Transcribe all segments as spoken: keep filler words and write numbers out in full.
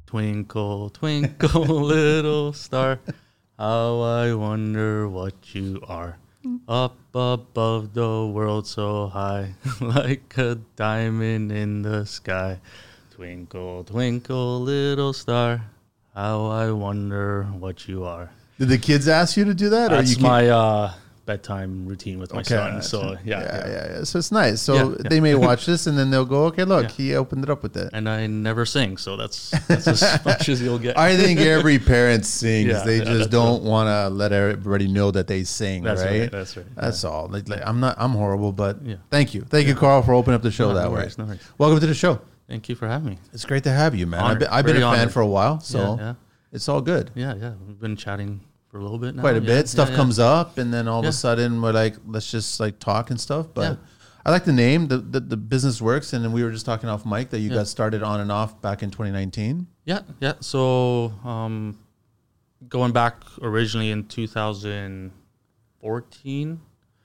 Twinkle, twinkle, little star, how I wonder what you are. Up above the world so high, like a diamond in the sky. Twinkle, twinkle, little star, how I wonder what you are. Did the kids ask you to do that? That's or you my uh, bedtime routine with my Okay. son. So, yeah. Yeah, yeah. yeah, yeah. So it's nice. So Yeah, yeah. they may watch this and then they'll go, okay, look, Yeah. he opened it up with it. And I never sing, so that's that's as much as you'll get. I think every parent sings. Yeah, they yeah, just that's don't want to let everybody know that they sing, That's right? right. That's right. That's all. Like, like, I'm not. I'm horrible, but Yeah. thank you, thank you, Carl, for opening up the show No, that no way. worries, no worries. Welcome to the show. Thank you for having me. It's great to have you, man. I've Honored. been, I've been a Very fan honored. for a while, so Yeah, yeah. it's all good. Yeah, yeah. We've been chatting for a little bit now. Quite a Yeah, bit. Stuff yeah, yeah. comes up, and then all of Yeah. a sudden we're like, let's just like talk and stuff. But Yeah. I like the name. The, the the business works, and then we were just talking off mic that you Yeah. got started on and off back in twenty nineteen. Yeah, yeah. So, um, going back originally in two thousand fourteen,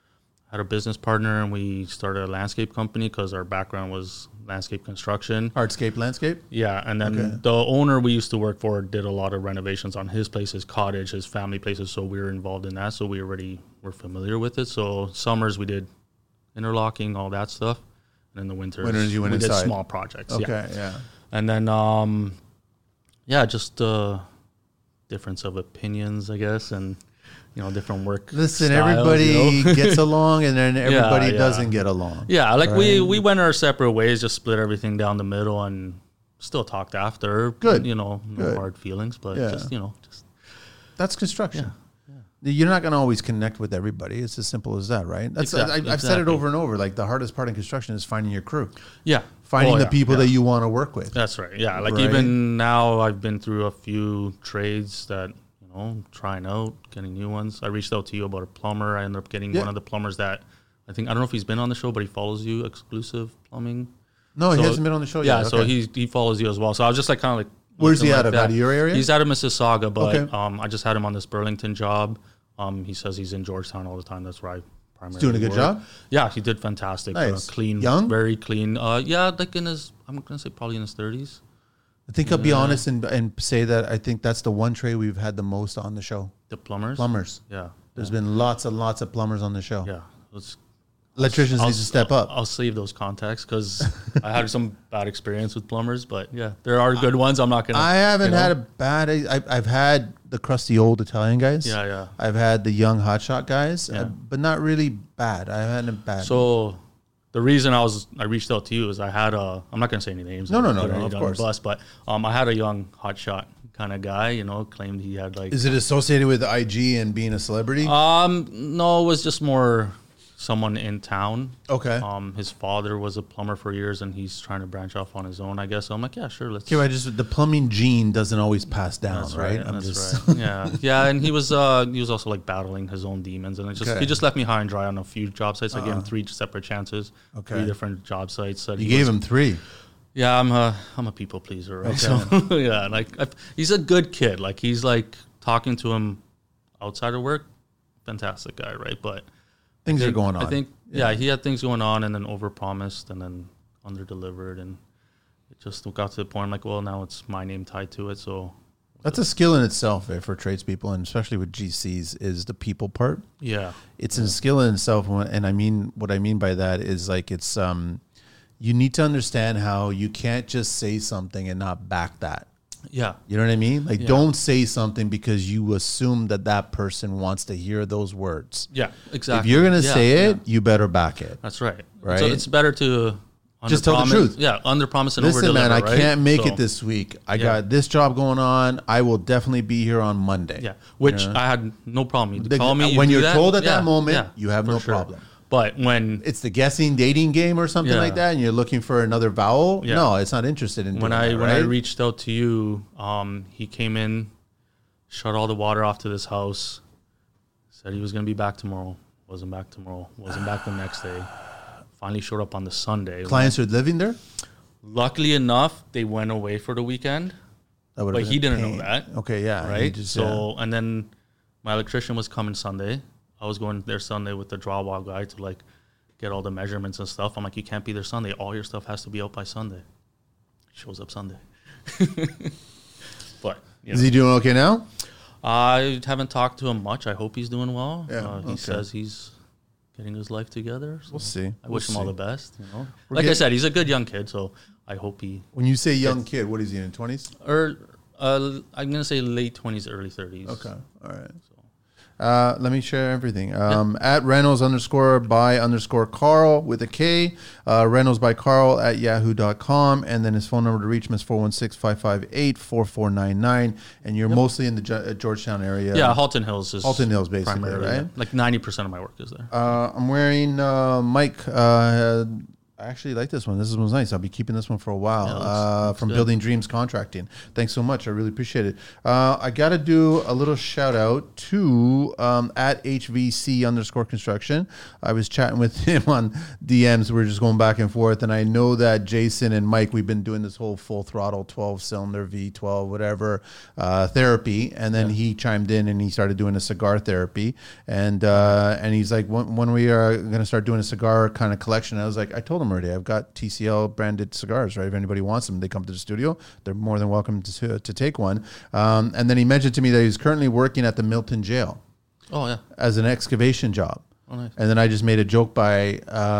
I had a business partner, and we started a landscape company because our background was landscape construction. Hardscape Landscape. Yeah, and then Okay. the owner we used to work for did a lot of renovations on his place, his cottage, his family places. So we were involved in that. So we already were familiar with it. So summers we did interlocking, all that stuff, and in the winters, Winters you went we inside. did small projects. Okay, Yeah. yeah. And then, um, yeah, just uh, difference of opinions, I guess, and you know, different work. Listen, styles, everybody you know? gets along, and then everybody yeah. doesn't get along. Yeah, like we Right. we went our separate ways, just split everything down the middle, and still talked after. Good. You know, no Good. hard feelings, but Yeah. just you know, just That's construction. Yeah, You're not going to always connect with everybody. It's as simple as that, right? That's Exact- I, I've said it exactly. over and over. Like the hardest part in construction is finding your crew, yeah, finding Oh, the yeah, people yeah. that you want to work with. That's right. Yeah, like Right. even now, I've been through a few trades that you know, trying out, getting new ones. I reached out to you about a plumber. I ended up getting Yeah. one of the plumbers that I think I don't know if he's been on the show, but he follows you, Exclusive Plumbing. No, he So- hasn't been on the show Yeah, yet. so Okay. he he follows you as well. So I was just like kind of like, Where's he looking out like of? Out that. of your area? He's out of Mississauga, but Okay. um, I just had him on this Burlington job. Um, he says he's in Georgetown all the time. That's where I primarily doing a good work. job? Yeah, he did fantastic. Nice. Uh, clean, Young? very clean. Uh, yeah, like in his, I'm gonna say probably in his thirties. I think I'll be honest and, and say that I think that's the one trade we've had the most on the show. The plumbers. Plumbers. Yeah. There's been lots and lots of plumbers on the show. Yeah. Let's, Electricians I'll, need to step I'll, up. I'll save those contacts because I had some bad experience with plumbers, but yeah, there are good ones. I'm not gonna. I haven't you know? had a bad. I, I've had the crusty old Italian guys. Yeah, yeah. I've had the young hotshot guys, Yeah. uh, but not really bad. I haven't bad. So the reason I was I reached out to you is I had a I'm not gonna say any names. No, no, or no, put no, any of on the course. Bus, but um, I had a young hotshot kind of guy. You know, claimed he had like. Is it associated with I G and being a celebrity? Um, no, it was just more someone in town. okay. Um, his father was a plumber for years, and he's trying to branch off on his own, I guess. So I'm like, yeah, sure, let's. Okay, right. Just the plumbing gene doesn't always pass down, That's right? right. I'm that's just right. Yeah, yeah, and he was uh he was also like battling his own demons, and it just Okay. he just left me high and dry on a few job sites. I gave him Uh-uh. three separate chances, Okay. three different job sites. That you he gave was- him three. Yeah, I'm a I'm a people pleaser, right? Okay. So yeah, like I, he's a good kid. Like he's like talking to him outside of work, fantastic guy, right? But Things I are think- going on. I think yeah. he had things going on, and then overpromised, and then underdelivered, and it just got to the point like, well, now it's my name tied to it, so That's a skill in itself eh, for tradespeople, and especially with G Cs, is the people part. yeah, It's a skill in itself, and I mean what I mean by that is like it's um, you need to understand how you can't just say something and not back that. yeah, You know what I mean? Like, Yeah. don't say something because you assume that that person wants to hear those words. yeah, exactly. If you're gonna Yeah, say it, yeah. you better back it. That's right. Right? So it's better to Just tell the underpromise- truth. Yeah, under promise and over Listen, deliver. man, I right? can't make So, it this week. I Yeah. got this job going on. I will definitely be here on Monday. Yeah, which You know? I had no problem. You The- call me you when do you're that, told at yeah, that moment, yeah, you have for no sure. problem. But when It's the guessing dating game or something Yeah. like that, and you're looking for another vowel. Yeah. No, it's not interested in when doing I that, when I right? reached out to you, um, he came in, shut all the water off to this house, said he was gonna be back tomorrow. Wasn't back tomorrow. Wasn't back the next day. Finally showed up on the Sunday. Clients are living there. Luckily enough, they went away for the weekend, That would've but been he a didn't pain. know that. Okay, yeah, he Right. just- so and then my electrician was coming Sunday. I was going there Sunday with the drywall guy to like get all the measurements and stuff. I'm like, you can't be there Sunday. All your stuff has to be out by Sunday. Shows up Sunday. But you Is know. he doing okay now? I haven't talked to him much. I hope he's doing well. Yeah, Uh, he okay. says he's getting his life together. So We'll see. I We'll wish him all see. the best. You know, We're like I getting- said, he's a good young kid. So I hope he When you say young kid, what is he in twenties? or uh, I'm gonna say late twenties, early thirties. Okay, all right. Uh, let me share everything. Um, At Reynolds underscore by underscore Carl with a K. Uh, Reynolds by Carl at yahoo dot com. And then his phone number to reach him is four one six, five five eight, four four nine nine. And you're mostly in the Ge- uh, Georgetown area. Yeah, Halton Hills is Halton Hills, basically, primarily, right? yeah. Like ninety percent of my work is there. Uh, I'm wearing uh, Mike. Uh, I actually like this one. This one's nice. I'll be keeping this one for a while. Yeah, looks- uh, looks from good. Building Dreams Contracting. Thanks so much. I really appreciate it. Uh, I got to do a little shout out to um, at H V C underscore construction. I was chatting with him on D Ms. We are just going back and forth. And I know that Jason and Mike, we've been doing this whole full throttle, twelve cylinder V twelve, whatever, uh, therapy. And then he chimed in and he started doing a cigar therapy. And, uh, and he's like, when, when we are going to start doing a cigar kind of collection, I was like, I told him already, I've got T C L branded cigars, right? If anybody wants them, they come to the studio. They're more than welcome to, to take one. Um, and then he mentioned to me that he's currently working at the Milton Jail Oh yeah. as an excavation job. Oh nice. And then I just made a joke by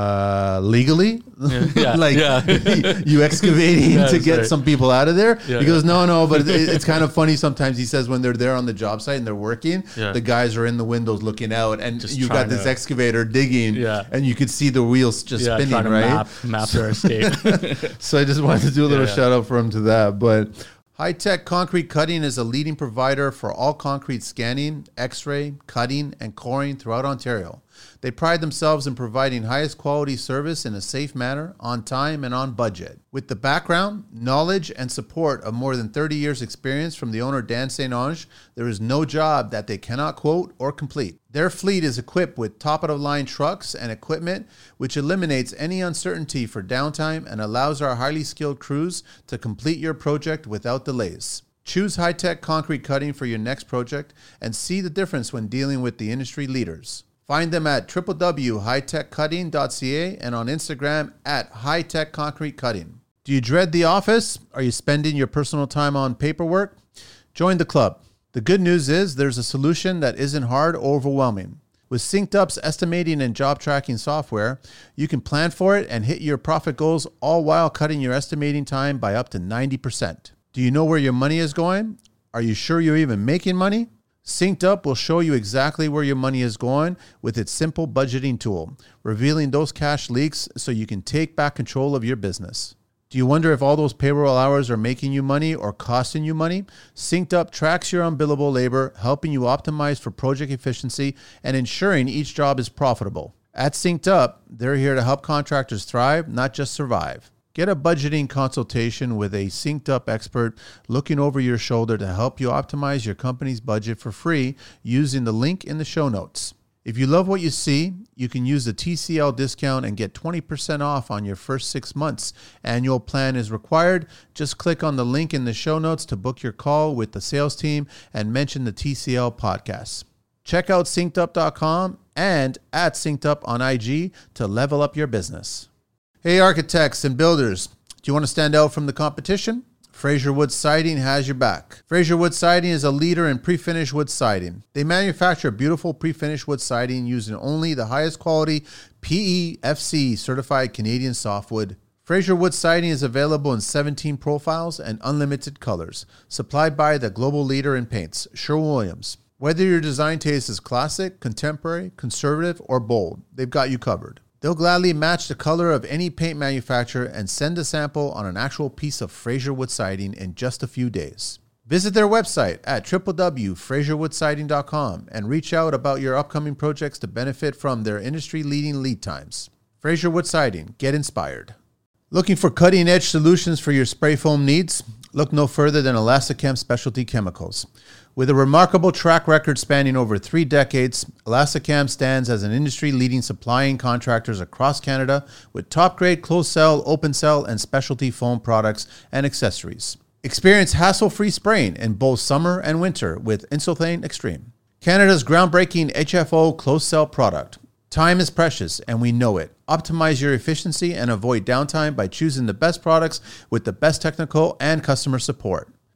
uh, legally, Yeah, yeah, like yeah. you excavating Yeah, to that's get right. some people out of there. Yeah, he goes, yeah. no, no, but it, it's kind of funny sometimes. He says when they're there on the job site and they're working, Yeah. the guys are in the windows looking out, and Just you got trying this to- excavator digging, Yeah. and you could see the wheels just Yeah, spinning, trying to right? map, map their escape. So I just wanted to do a little Yeah, yeah. shout out for him to that. But High Tech Concrete Cutting is a leading provider for all concrete scanning, x-ray, cutting, and coring throughout Ontario. They pride themselves in providing highest quality service in a safe manner, on time, and on budget. With the background, knowledge, and support of more than thirty years experience from the owner Dan Saint Onge, there is no job that they cannot quote or complete. Their fleet is equipped with top-of-the-line trucks and equipment, which eliminates any uncertainty for downtime and allows our highly skilled crews to complete your project without delays. Choose High Tech Concrete Cutting for your next project and see the difference when dealing with the industry leaders. Find them at w w w dot high tech cutting dot c a and on Instagram at High Tech Concrete Cutting. Do you dread the office? Are you spending your personal time on paperwork? Join the club. The good news is there's a solution that isn't hard or overwhelming. With SyncedUp's estimating and job tracking software, you can plan for it and hit your profit goals, all while cutting your estimating time by up to ninety percent. Do you know where your money is going? Are you sure you're even making money? SyncedUp will show you exactly where your money is going with its simple budgeting tool, revealing those cash leaks so you can take back control of your business. Do you wonder if all those payroll hours are making you money or costing you money? SyncedUp tracks your unbillable labor, helping you optimize for project efficiency and ensuring each job is profitable. At SyncedUp, they're here to help contractors thrive, not just survive. Get a budgeting consultation with a SyncedUp expert looking over your shoulder to help you optimize your company's budget for free using the link in the show notes. If you love what you see, you can use the T C L discount and get twenty percent off on your first six months. Annual plan is required. Just click on the link in the show notes to book your call with the sales team and mention the T C L podcast. Check out synced up dot com and at SyncedUp on I G to level up your business. Hey architects and builders, do you want to stand out from the competition? Fraser Wood Siding has your back. Fraser Wood Siding is a leader in pre-finished wood siding. They manufacture beautiful pre-finished wood siding using only the highest quality P E F C certified Canadian softwood. Fraser Wood Siding is available in seventeen profiles and unlimited colors, supplied by the global leader in paints, Sherwin-Williams. Whether your design taste is classic, contemporary, conservative, or bold, they've got you covered. They'll gladly match the color of any paint manufacturer and send a sample on an actual piece of Fraser Wood Siding in just a few days. Visit their website at w w w dot fraser wood siding dot com and reach out about your upcoming projects to benefit from their industry-leading lead times. Fraser Wood Siding, get inspired. Looking for cutting-edge solutions for your spray foam needs? Look no further than Elastichem Specialty Chemicals. With a remarkable track record spanning over three decades, Elastichem stands as an industry-leading supplying contractors across Canada with top-grade closed-cell, open-cell, and specialty foam products and accessories. Experience hassle-free spraying in both summer and winter with Insulthane Extreme, Canada's groundbreaking H F O closed-cell product. Time is precious, and we know it. Optimize your efficiency and avoid downtime by choosing the best products with the best technical and customer support.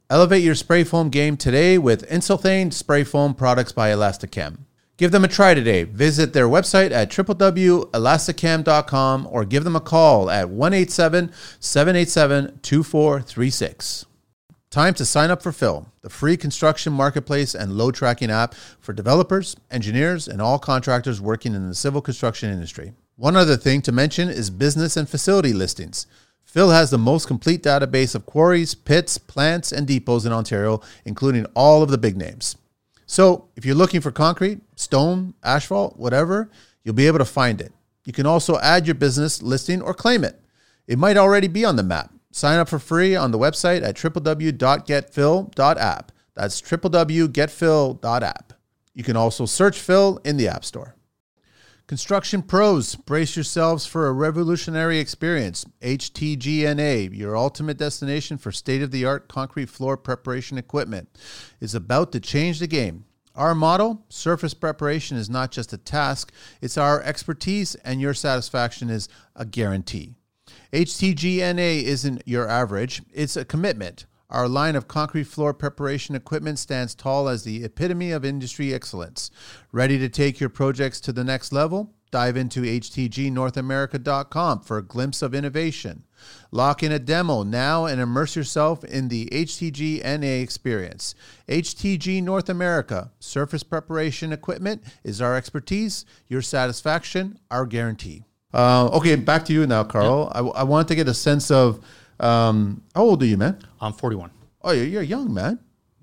Elevate your spray foam game today with Insulthane spray foam products by Elasticam. Give them a try today. Visit their website at w w w dot elasticam dot com or give them a call at one eight seven, seven eight seven, two four three six. Time to sign up for Phil, the free construction marketplace and load tracking app for developers, engineers, and all contractors working in the civil construction industry. One other thing to mention is business and facility listings. Phil has the most complete database of quarries, pits, plants, and depots in Ontario, including all of the big names. So if you're looking for concrete, stone, asphalt, whatever, you'll be able to find it. You can also add your business listing or claim it. It might already be on the map. Sign up for free on the website at w w w dot get phil dot app. That's w w w dot get phil dot app. You can also search Phil in the App Store. Construction pros, brace yourselves for a revolutionary experience. H T G N A, your ultimate destination for state-of-the-art concrete floor preparation equipment, is about to change the game. Our motto, surface preparation is not just a task, it's our expertise, and your satisfaction is a guarantee. H T G N A isn't your average, it's a commitment. Our line of concrete floor preparation equipment stands tall as the epitome of industry excellence. Ready to take your projects to the next level? Dive into h t g north america dot com for a glimpse of innovation. Lock in a demo now and immerse yourself in the H T G N A experience. H T G North America, surface preparation equipment is our expertise, your satisfaction, our guarantee. Uh, okay, back to you now, Carl. Yeah. I, I want to get a sense of, um, how old are you, man? I'm forty-one. Oh, you're, you're young, man.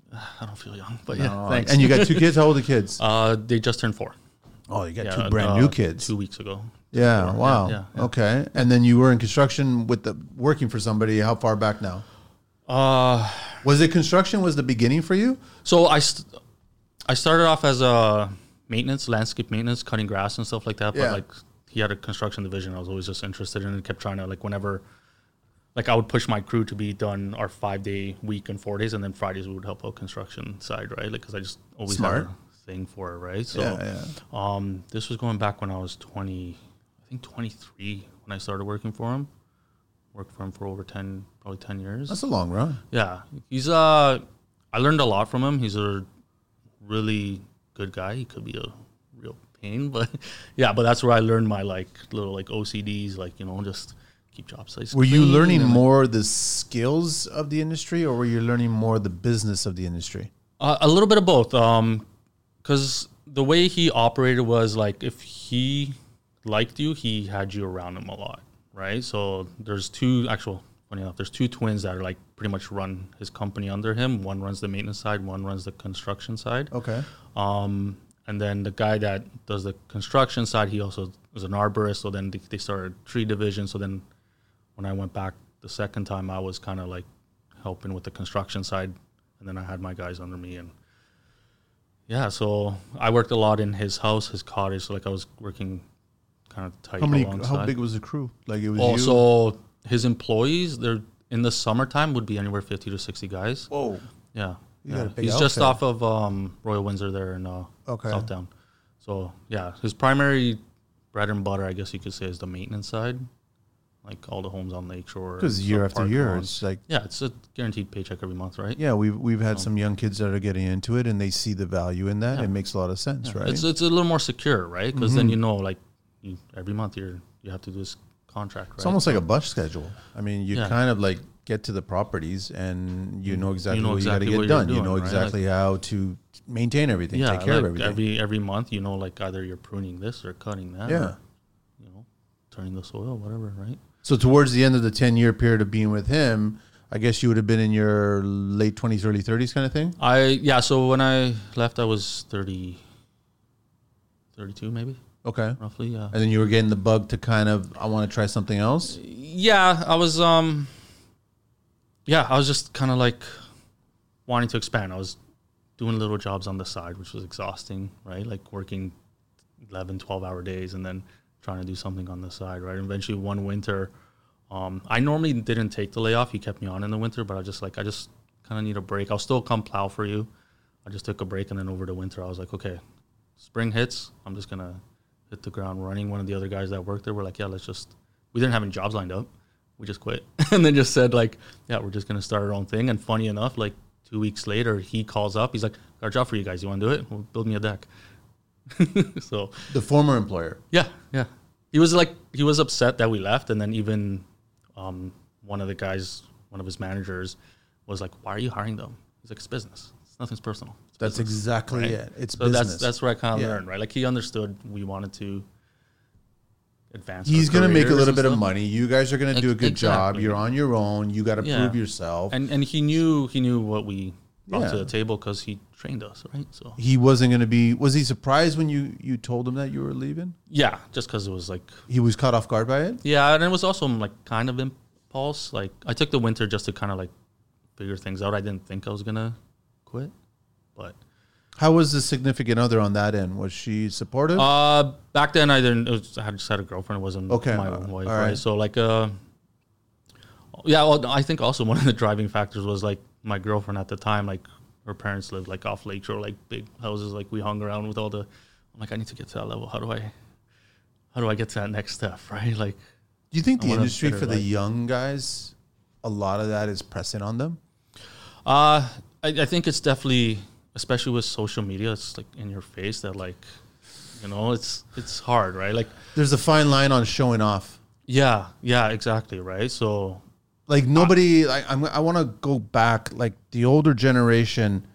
I don't feel young, but yeah, no, thanks. And you got two kids? How old are the kids? Uh, they just turned four. Oh, you got yeah, two brand uh, new kids. Two weeks ago. Yeah, four. wow. Yeah, yeah, yeah. Okay. And then you were in construction with the working for somebody. How far back now? Uh, was it construction was the beginning for you? So I, st- I started off as a maintenance, landscape maintenance, cutting grass and stuff like that. But yeah. like he had a construction division. I was always just interested in it. Kept trying to like whenever, like I would push my crew to be done our five day week and four days. And then Fridays we would help out construction side, right? Like, cause I just always Smart. had a thing for it, right? So, yeah, yeah. um, this was going back when I was twenty, I think twenty-three when I started working for him. Worked for him for over ten, probably ten years. That's a long run. Yeah. He's, uh, I learned a lot from him. He's a really good guy. He could be a real pain, but yeah, but that's where I learned my like little like O C Ds, like, you know, just keep job sites. Were you learning more the skills of the industry or were you learning more the business of the industry? Uh, a little bit of both. Um, cause the way he operated was like, if he liked you, he had you around him a lot. Right. So there's two actual, funny enough, there's two twins that are like pretty much run his company under him. One runs the maintenance side, one runs the construction side. Okay. Um, and then the guy that does the construction side, he also is an arborist. So then they, they started tree division. So then when I went back the second time, I was kind of like helping with the construction side. And then I had my guys under me. And yeah, so I worked a lot in his house, his cottage. So like I was working kind of tight. How many? Alongside. How big was the crew? Like it was. Also, you? his employees, they're in the summertime would be anywhere fifty to sixty guys. Whoa. Yeah. You yeah. got a big He's outfit. just off of um, Royal Windsor there in uh, okay. Southdown. So yeah, his primary bread and butter, I guess you could say, is the maintenance side, like all the homes on Lakeshore. Because year after year, it's like yeah, it's a guaranteed paycheck every month, right? Yeah, we've we've had so. some young kids that are getting into it, and they see the value in that. Yeah. It makes a lot of sense, yeah. right? It's it's a little more secure, right? Because mm-hmm. then you know, like you, every month you're you have to do this contract. Right? It's almost so, like a bus schedule. I mean, you yeah. kind of like get to the properties, and you know exactly you know what exactly you got to get done. Doing, you know exactly right? how to maintain everything, yeah, take care like of everything. Every every month, you know, like either you're pruning this or cutting that. Yeah. Or, you know, turning the soil, whatever, right? So towards the end of the ten-year period of being with him, I guess you would have been in your late twenties, early thirties kind of thing? I Yeah, so when I left, I was thirty, thirty-two maybe. Okay. Roughly, yeah. And then you were getting the bug to kind of, I want to try something else? Yeah, I was, um, yeah, I was just kind of like wanting to expand. I was doing little jobs on the side, which was exhausting, right? Like working eleven, twelve hour days and then trying to do something on the side, right? And eventually one winter, um, I normally didn't take the layoff. He kept me on in the winter, but I just like, I just kind of need a break. I'll still come plow for you. I just took a break, and then over the winter, I was like, okay, spring hits, I'm just going to hit the ground running. One of the other guys that worked there were like, yeah, let's just, we didn't have any jobs lined up. We just quit and then just said like, yeah, we're just going to start our own thing. And funny enough, like two weeks later, he calls up. He's like, "Got a job for you guys. You want to do it? We'll build me a deck." So the former employer. Yeah, yeah. He was like, he was upset that we left, and then even um, one of the guys, one of his managers, was like, "Why are you hiring them?" He's like, "It's business. It's nothing's personal." It's That's business, exactly right? it. It's so business. that's that's where I kind of Yeah. learned, right? Like he understood we wanted to advance. He's going to make a little bit stuff. of money. You guys are going to do a good job. Exactly. You're on your own. You got to Yeah. prove yourself. and and he knew he knew what we brought Yeah. to the table because he trained us, right? So He wasn't going to be. Was he surprised when you you told him that you were leaving? yeah, just because it was like He was caught off guard by it. yeah, and it was also like kind of impulse. Like I took the winter just to kind of like figure things out. I didn't think I was gonna quit, but How was the significant other on that end? Was she supportive? uh, back then I didn't. It was, I had just had a girlfriend. It wasn't Okay, my uh, wife, all right? right. So like uh, yeah. Well, I think also one of the driving factors was like my girlfriend at the time. Like her parents lived like off Lakeshore, like big houses. Like we hung around with all the. I'm like, I need to get to that level. How do I? How do I get to that next step? Right? Like, Do you think I the wanna industry better for the life. young guys, a lot of that is pressing on them? uh, I, I think it's definitely, especially with social media, it's like in your face that like, you know, it's it's hard, right? Like, There's a fine line on showing off. yeah, yeah, exactly, right. So Like nobody, like I'm, I want to go back. Like the older generation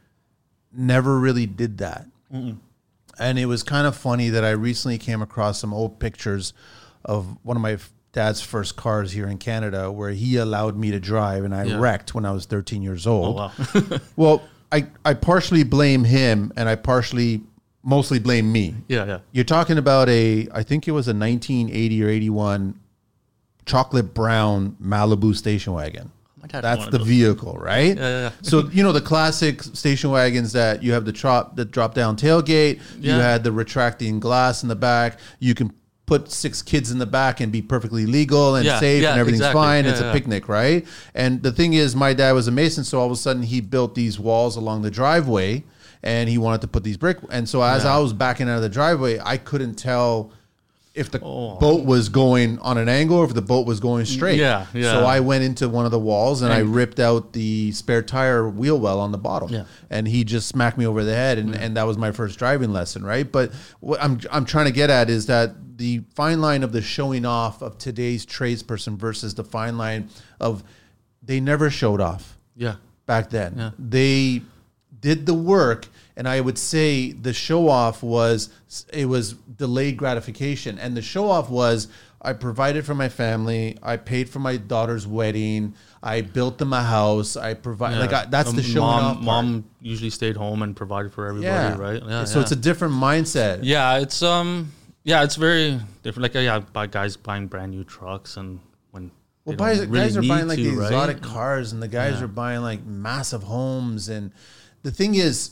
never really did that, and it was kind of funny that I recently came across some old pictures of one of my f- dad's first cars here in Canada, where he allowed me to drive, and I Yeah. wrecked when I was thirteen years oh old. wow, Well, I I partially blame him, and I partially mostly blame me. yeah, yeah, You're talking about a, I think it was a nineteen eighty or eighty-one chocolate brown Malibu station wagon. my dad had That's one of the those. vehicle, right? Yeah, yeah, yeah. So, you know, the classic station wagons that you have the drop, the drop down tailgate, you Yeah. had the retracting glass in the back, you can put six kids in the back and be perfectly legal and Yeah, safe yeah, and everything's exactly. fine. Yeah, it's a yeah. picnic, right? And the thing is, my dad was a mason, so all of a sudden he built these walls along the driveway and he wanted to put these brick. And so as Yeah. I was backing out of the driveway, I couldn't tell if the Oh. boat was going on an angle or if the boat was going straight. Yeah, yeah. So I went into one of the walls and I And- ripped out the spare tire wheel well on the bottom. Yeah. And he just smacked me over the head, and, and that was my first driving lesson, right? But what I'm I'm trying to get at is that the fine line of the showing off of today's tradesperson versus the fine line of they never showed off yeah, back then. Yeah. They did the work, and I would say the show off was it was delayed gratification, and the show off was I provided for my family, I paid for my daughter's wedding, I built them a house, I provide yeah. like I, that's Um, the showing mom, off. part. Mom usually stayed home and provided for everybody, yeah, right? Yeah, So yeah. it's a different mindset. Yeah, it's um, yeah, it's very different. Like, uh, yeah, by guys buying brand new trucks, and when Well, they guys, don't really guys are need buying like to, the right? exotic cars, and the guys Yeah. are buying like massive homes. And the thing is,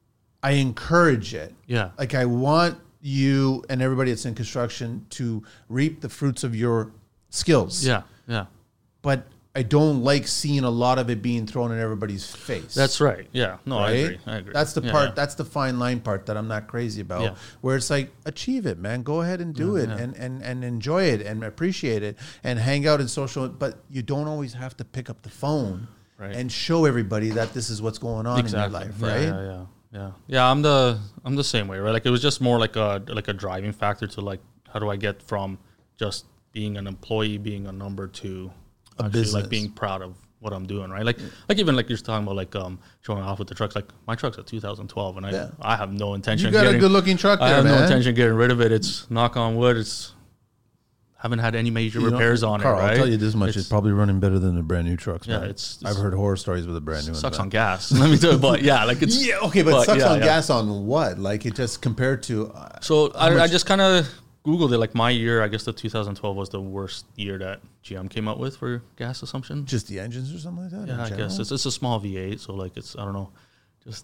I encourage it. Yeah, Like I want you and everybody that's in construction to reap the fruits of your skills. yeah, yeah. But I don't like seeing a lot of it being thrown in everybody's face. That's right. Yeah, no, I right? agree. I agree. That's the Yeah, part. yeah. That's the fine line part that I'm not crazy about. Yeah. Where it's like achieve it, man. Go ahead and do Yeah, it, yeah. and and and enjoy it, and appreciate it, and hang out in social. But you don't always have to pick up the phone Right. and show everybody that this is what's going on exactly. in your life, Yeah, right? Yeah, yeah, yeah, yeah. I'm the I'm the same way, right? Like it was just more like a like a driving factor to like how do I get from just being an employee, being a number to A actually business. like being proud of what I'm doing, right? Like like even like you're talking about like um showing off with the trucks. Like my truck's a two thousand twelve, and I Yeah. I have no intention. You of got getting, a good-looking truck I there, have man. no intention of getting rid of it. It's knock on wood. It's haven't had any major You know, repairs on Carl, it. Right? I'll tell you this much: It's, it's, probably running better than the brand new trucks. Yeah, man. it's- I've it's- heard horror stories with a brand new. in the sucks back. on gas. Let me tell you, but yeah, like it's Yeah, okay, but, but sucks yeah, on yeah. gas on what? Like it just compared to. Uh, So I, I much- just kind of Googled it. Like my year, I guess the two thousand twelve was the worst year that G M came out with for gas assumption. just the engines or something like that. in Yeah, I general? guess it's, it's a small V eight, so like it's I don't know, just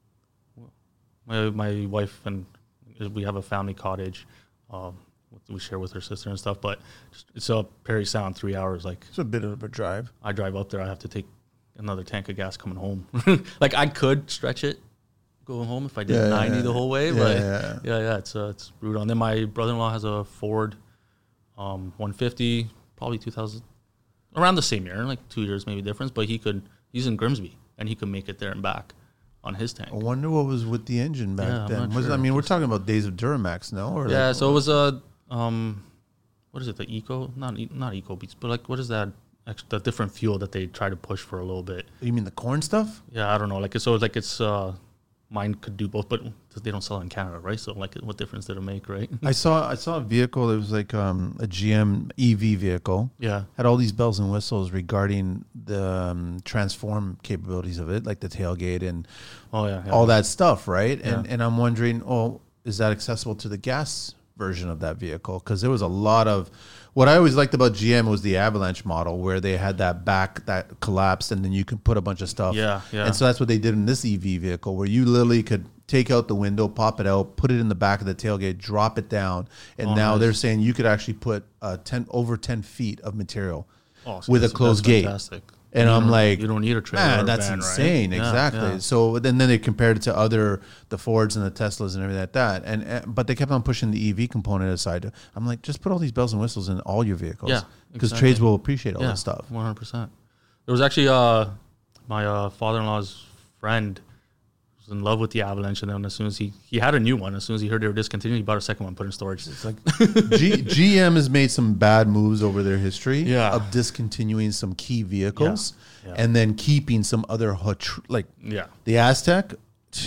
my my wife and we have a family cottage, um, we share with her sister and stuff. But just, it's a Perry Sound, three hours. Like It's a bit of a drive. I drive up there, I have to take another tank of gas coming home. Like I could stretch it going home if I did Yeah, ninety yeah, the whole way, yeah, but yeah. yeah, yeah, it's uh, it's brutal. And then my brother-in-law has a Ford um, one fifty, probably two thousand, around the same year, like two years maybe difference. But he could, he's in Grimsby, and he could make it there and back on his tank. I wonder what was with the engine back Yeah, I'm then. not Was, sure. I mean, we're talking about days of Duramax, no? Or Yeah, like, so it was a um, what is it? The Eco, not e- not Eco Beats, but like what is that? Ex- The different fuel that they try to push for a little bit. you mean the corn stuff? Yeah, I don't know. Like so, it's like it's uh, mine could do both, but they don't sell it in Canada, right? So like, what difference did it make, right? I saw I saw a vehicle that was like um, a G M E V vehicle. Yeah, Had all these bells and whistles regarding the um, transform capabilities of it, like the tailgate and oh yeah, yeah. all that stuff, right? And Yeah. and I'm wondering, oh, is that accessible to the gas version of that vehicle? Because there was a lot of what I always liked about G M was the Avalanche model, where they had that back that collapsed, and then you can put a bunch of stuff. Yeah, yeah. And so that's what they did in this E V vehicle, where you literally could take out the window, pop it out, put it in the back of the tailgate, drop it down, and Oh, now nice. they're saying you could actually put uh, ten over ten feet of material Oh, so with a that's- closed that's gate. fantastic. And You I'm don't- like, you don't need a trailer. or man, a that's van, right? insane. Yeah, Exactly. yeah. So then, then they compared it to other the Fords and the Teslas and everything like that. And, and but they kept on pushing the E V component aside. I'm like, just put all these bells and whistles in all your vehicles. Yeah, because exactly. trades will appreciate all Yeah, this stuff. one hundred percent. There was actually uh, my uh, father-in-law's friend was in love with the Avalanche, and then as soon as he he had a new one, as soon as he heard they were discontinued, he bought a second one, put it in storage. It's like G, G M has made some bad moves over their history Yeah. of discontinuing some key vehicles Yeah. Yeah. and then keeping some other hot, like Yeah. the Aztec.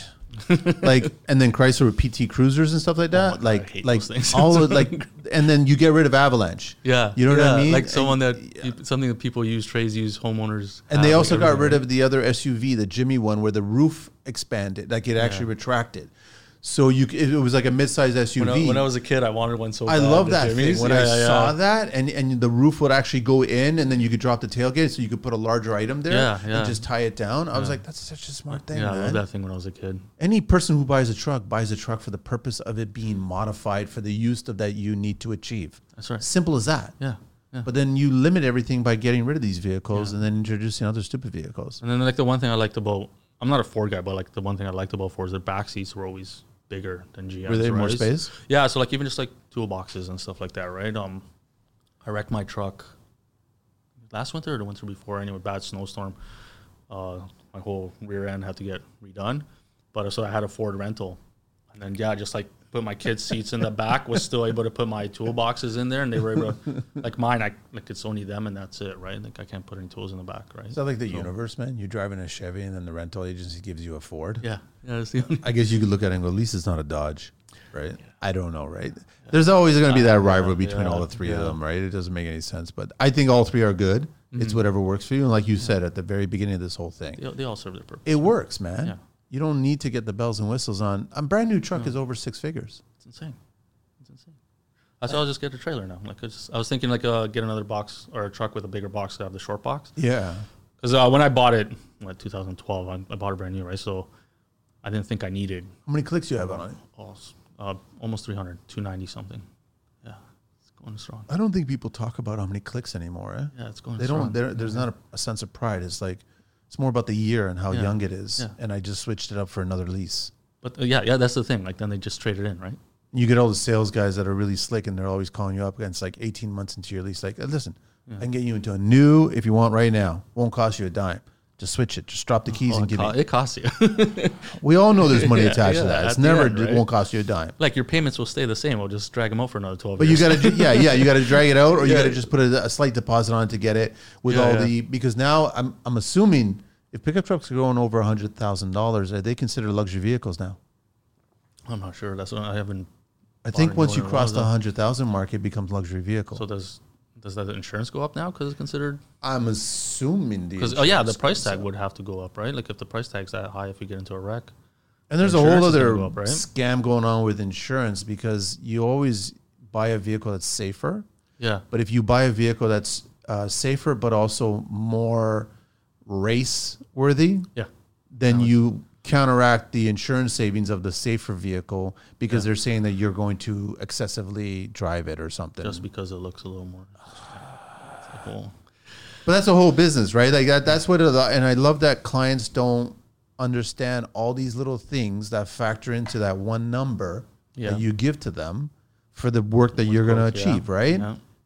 like and then Chrysler with P T Cruisers and stuff like that, Oh my God, I like hate like those things. all of, like, and then you get rid of Avalanche. Yeah, You know what I yeah, mean? Like someone And- that peop- something that people use, trades use, homeowners. And they have, also like got everything, rid right? of the other S U V, the Jimmy one, where the roof expanded, like it actually retracted. So you, c- it was like a mid-sized S U V. When I, when I was a kid, I wanted one so I bad. love the that Jimmys. thing. When Yeah, I yeah, saw yeah. that, and and the roof would actually go in, and then you could drop the tailgate, so you could put a larger item there Yeah, yeah. and just tie it down. I was Yeah. like, that's such a smart thing, Yeah, I man. love that thing when I was a kid. Any person who buys a truck buys a truck for the purpose of it being modified for the use of that you need to achieve. That's right. Simple as that. Yeah, yeah. But then you limit everything by getting rid of these vehicles Yeah. and then introducing other stupid vehicles. And then like the one thing I liked about, I'm not a Ford guy, but like the one thing I liked about Ford is their back seats were always bigger than G M's. Were they more right? space? Yeah, so like even just like toolboxes and stuff like that, right? Um, I wrecked my truck last winter or the winter before, anyway, bad snowstorm. Uh, my whole rear end had to get redone, but so I had a Ford rental, and then yeah, just like put my kids' seats in the back, was still able to put my toolboxes in there, and they were able to, like mine, I like it's only them and that's it, right? Like I can't put any tools in the back, right? Is that like the So- universe, man? You're driving a Chevy and then the rental agency gives you a Ford. Yeah, yeah, that's the only. I guess you could look at it and go, at least it's not a Dodge, right? I don't know, right? There's always going to be that rivalry between yeah, all the three of yeah. them, right? It doesn't make any sense. But I think all three are good. Mm-hmm. It's whatever works for you. And like you said at the very beginning of this whole thing, They, they all serve their purpose. it works, man. Yeah. You don't need to get the bells and whistles on. A brand new truck is over six figures. It's insane. It's insane. I said I'll just get a trailer now. Like it's just, I was thinking like uh, get another box or a truck with a bigger box to have the short box. Yeah. Because uh, when I bought it, what two thousand twelve, I, I bought it brand new, right? So I didn't think I needed How many clicks do you have on it? oh, s- uh, almost three hundred, two ninety something. Yeah, it's going strong. I don't think people talk about how many clicks anymore. Eh? Yeah, it's going They strong. don't. there- There's not a, a sense of pride. It's like it's more about the year and how Yeah. young it is. Yeah. And I just switched it up for another lease. But uh, yeah, yeah, that's the thing. Like then they just trade it in, right? You get all the sales guys that are really slick and they're always calling you up, and it's like eighteen months into your lease. Like, listen, I can get you into a new if you want right now. Won't cost you a dime. Just switch it. Just drop the keys Oh, and it, give co- me. it costs you. We all know there's money Yeah, attached yeah, to that. at It's the never. end, It right? won't cost you a dime. Like your payments will stay the same. We'll just drag them out for another twelve But you years. got to, yeah, yeah, you got to drag it out, or you Yeah. got to just put a, a slight deposit on it to get it with Yeah, all yeah. the because now I'm I'm assuming if pickup trucks are going over a hundred thousand dollars, are they considered luxury vehicles now? I'm not sure. That's what I haven't. I Bought think any once you more cross of the them. hundred thousand mark, it becomes luxury vehicle. So does does that insurance go up now because it's considered? I'm assuming the Because oh yeah, the insurance price goes tag up. would have to go up, right? Like if the price tag's that high, if you get into a wreck. And there's a insurance whole is gonna other go up, right? scam going on with insurance because you always buy a vehicle that's safer. Yeah, But if you buy a vehicle that's uh, safer but also more race worthy, yeah, then you counteract the insurance savings of the safer vehicle because they're saying that you're going to excessively drive it or something. just because it looks a little more. It's like, well, But that's a whole business, right? Like that. That's what. It, and I love that clients don't understand all these little things that factor into that one number Yeah. that you give to them for the work that you're going to growth, yeah. achieve, right? Yeah.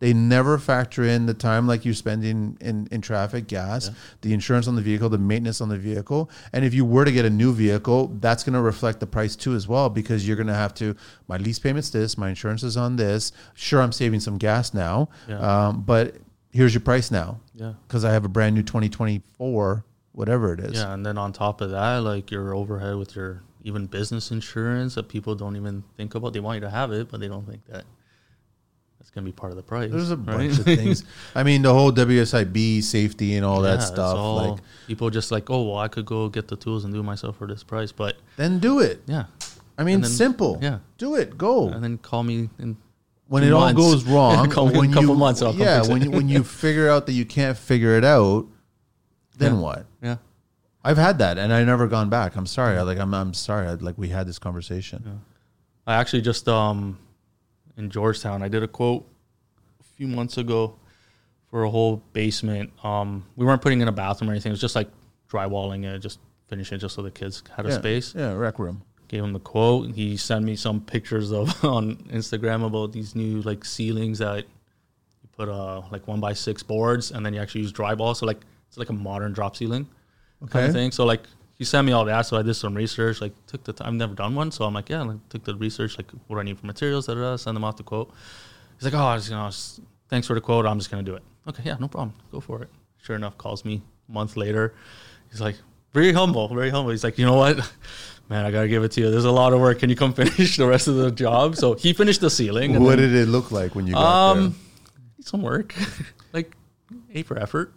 They never factor in the time like you're spending in, in traffic, gas, yeah. the insurance on the vehicle, the maintenance on the vehicle. And if you were to get a new vehicle, that's going to reflect the price too as well, because you're going to have to, my lease payment's this, my insurance is on this. Sure, I'm saving some gas now, yeah. um, but here's your price now. Yeah. Because I have a brand new twenty twenty-four, whatever it is. Yeah, and then on top of that, like your overhead with your even business insurance that people don't even think about. They want you to have it, but they don't think that that's going to be part of the price. There's a right? bunch of things. I mean, the whole W S I B safety and all yeah, that stuff. All, like people just like, oh, well, I could go get the tools and do it myself for this price, but then do it. Yeah, I mean, then, simple. Yeah, do it. Go. And then call me in when it months. all goes wrong. call me when in a couple you, months. I'll yeah, come when you, when you figure out that you can't figure it out, then yeah. what? Yeah. I've had that, and I never gone back. I'm sorry. I, like I'm, I'm sorry. I, like we had this conversation. Yeah. I actually just um, in Georgetown, I did a quote a few months ago for a whole basement. Um, we weren't putting in a bathroom or anything. It was just like drywalling it, just finishing it, just so the kids had a yeah. space. Yeah, rec room. Gave him the quote. He sent me some pictures of on Instagram about these new like ceilings that you put uh like one by six boards, and then you actually use drywall. So like it's like a modern drop ceiling. Okay. Kind of thing. So like he sent me all that, so I did some research. Like took the time. I've never done one, so I'm like, yeah. Like, took the research, like what I need for materials. Da, da, da, send them off the quote. He's like, oh, I just, you know, just, thanks for the quote. I'm just gonna do it. Okay, yeah, no problem. Go for it. Sure enough, calls me a month later. He's like, very humble, very humble. He's like, you know what, man, I gotta give it to you. There's a lot of work. Can you come finish the rest of the job? So he finished the ceiling. What then, did it look like when you got um, there? Some work, like A for effort.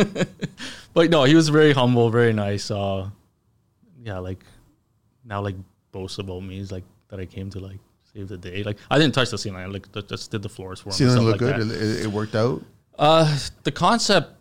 But no, he was very humble, very nice. Uh, yeah, like now like boasts about me. He's like that I came to like save the day. Like I didn't touch the ceiling. I like just did the floors for him. Ceiling looked like good. It, it worked out. Uh, the concept,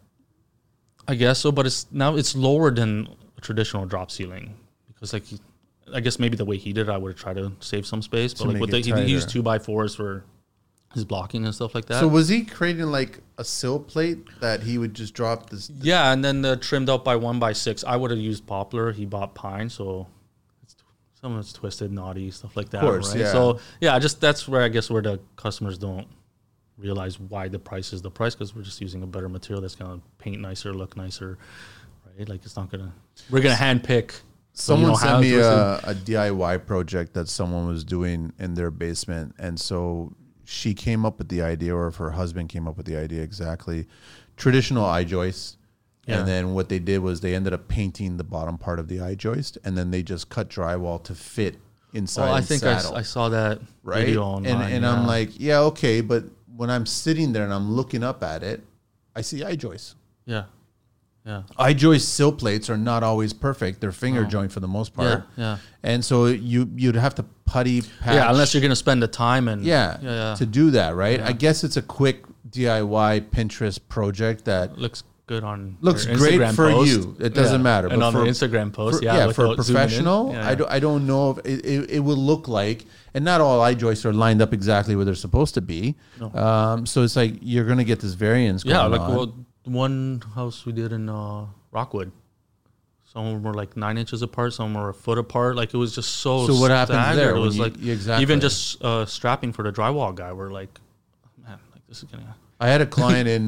I guess so, but it's now it's lower than a traditional drop ceiling because like he, I guess maybe the way he did it, I would have tried to save some space. But To like make with the, it he, tighter. he used two by fours for his blocking and stuff like that. So was he creating like a sill plate that he would just drop this? this Yeah, and then the trimmed out by one by six. I would have used poplar. He bought pine, so it's, some of it's twisted, knotty, stuff like that. Of course, right? yeah. So yeah, just that's where I guess where the customers don't realize why the price is the price because we're just using a better material that's gonna paint nicer, look nicer, right? Like it's not gonna. We're gonna hand pick. Someone sent me a, a D I Y project that someone was doing in their basement, and so she came up with the idea, or if her husband came up with the idea exactly, traditional eye joist. Yeah. And then what they did was they ended up painting the bottom part of the eye joist, and then they just cut drywall to fit inside. Oh, I the think I, saddle, I saw that right? video online. And, and yeah. I'm like, yeah, okay, but when I'm sitting there and I'm looking up at it, I see eye joists. Yeah. Yeah. Eye joist sill plates are not always perfect. They're finger Oh. joint for the most part. Yeah. Yeah. And so you you'd have to putty patch. Yeah, unless you're gonna spend the time and yeah, yeah, yeah. to do that, right? Yeah. I guess it's a quick D I Y Pinterest project that looks good on looks your great Instagram for post. you. It doesn't Yeah. matter. And but on for, the Instagram post, for, yeah, yeah, for a without zooming in. professional, Yeah, I yeah. don't I don't know if it, it, it will look like, and not all eye joists are lined up exactly where they're supposed to be. No. Um, so it's like you're gonna get this variance. Going Yeah, like on. well, one house we did in uh, Rockwood. Some of them were like nine inches apart. Some were a foot apart. Like it was just so. So what happens staggered. there It when was you- like you- exactly. even just uh, strapping for the drywall guy. We're like, man, like this is gonna. I had a client in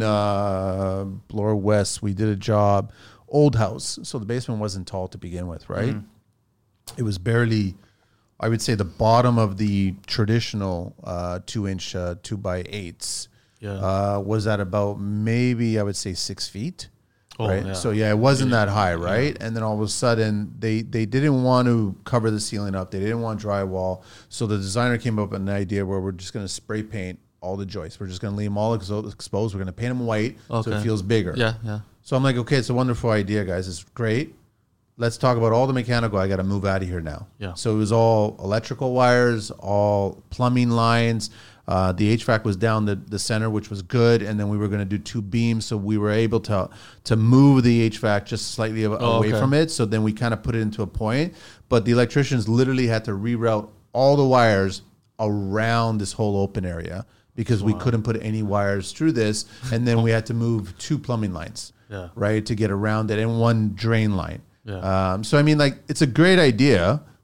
uh, Bloor West. We did a job, old house. So the basement wasn't tall to begin with, right? Mhm. It was barely, I would say, the bottom of the traditional uh, two inch uh, two by eights Yeah. uh, was at about maybe, I would say, six feet. Oh, right. yeah. So yeah, it wasn't that high, right? And then all of a sudden, they they didn't want to cover the ceiling up. They didn't want drywall. So the designer came up with an idea where we're just going to spray paint all the joists. We're just going to leave them all exo- exposed. We're going to paint them white so Okay. it feels bigger. Yeah, yeah. So I'm like, okay, it's a wonderful idea, guys. It's great. Let's talk about all the mechanical. I got to move out of here now. Yeah. So it was all electrical wires, all plumbing lines. Uh, the H V A C was down the, the center, which was good. And then we were going to do two beams. So we were able to to move the H V A C just slightly a- Oh, away okay. from it. So then we kind of put it into a point. But the electricians literally had to reroute all the wires around this whole open area because we couldn't put any wires through this. And then we had to move two plumbing lines, Yeah. right, to get around it, and one drain line. Yeah. Um, so, I mean, like, it's a great idea,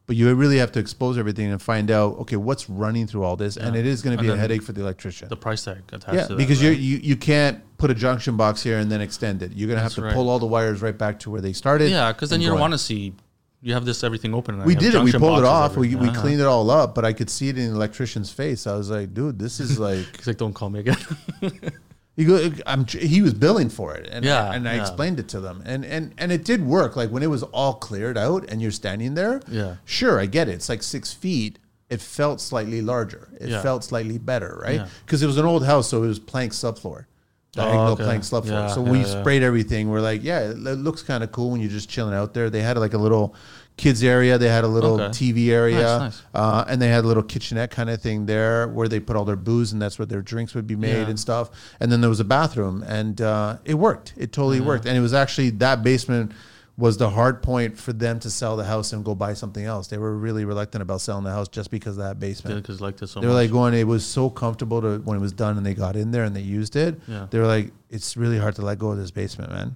but you really have to expose everything and find out, okay, what's running through all this. Yeah. And it is going to be a headache for the electrician. The price tag attached yeah, to that. Because right? you you can't put a junction box here and then extend it. You're going to have to right. pull all the wires right back to where they started. Yeah, because then you don't want to see, you have this everything open. And we did it. We pulled it off. We, we uh-huh. cleaned it all up, but I could see it in the electrician's face. I was like, dude, this is like... He's like, don't call me again. He go, I'm, he was billing for it, and yeah, and I yeah. explained it to them, and, and and it did work. Like when it was all cleared out, and you're standing there. Yeah, sure, I get it. It's like six feet. It felt slightly larger. It yeah. felt slightly better, right? Because yeah. it was an old house, so it was plank subfloor, diagonal oh, okay. plank subfloor. Yeah, so yeah, we yeah. sprayed everything. We're like, yeah, it looks kind of cool when you're just chilling out there. They had like a little kids area. They had a little okay. T V area, nice, nice. Uh, and they had a little kitchenette kind of thing there where they put all their booze, and that's where their drinks would be made yeah. and stuff. And then there was a bathroom, and uh, it worked. It totally yeah. worked. And it was actually that basement was the hard point for them to sell the house and go buy something else. They were really reluctant about selling the house just because of that basement. Yeah, because liked it so they were much. like going, it was so comfortable to when it was done and they got in there and they used it. Yeah. They were like, it's really hard to let go of this basement, man.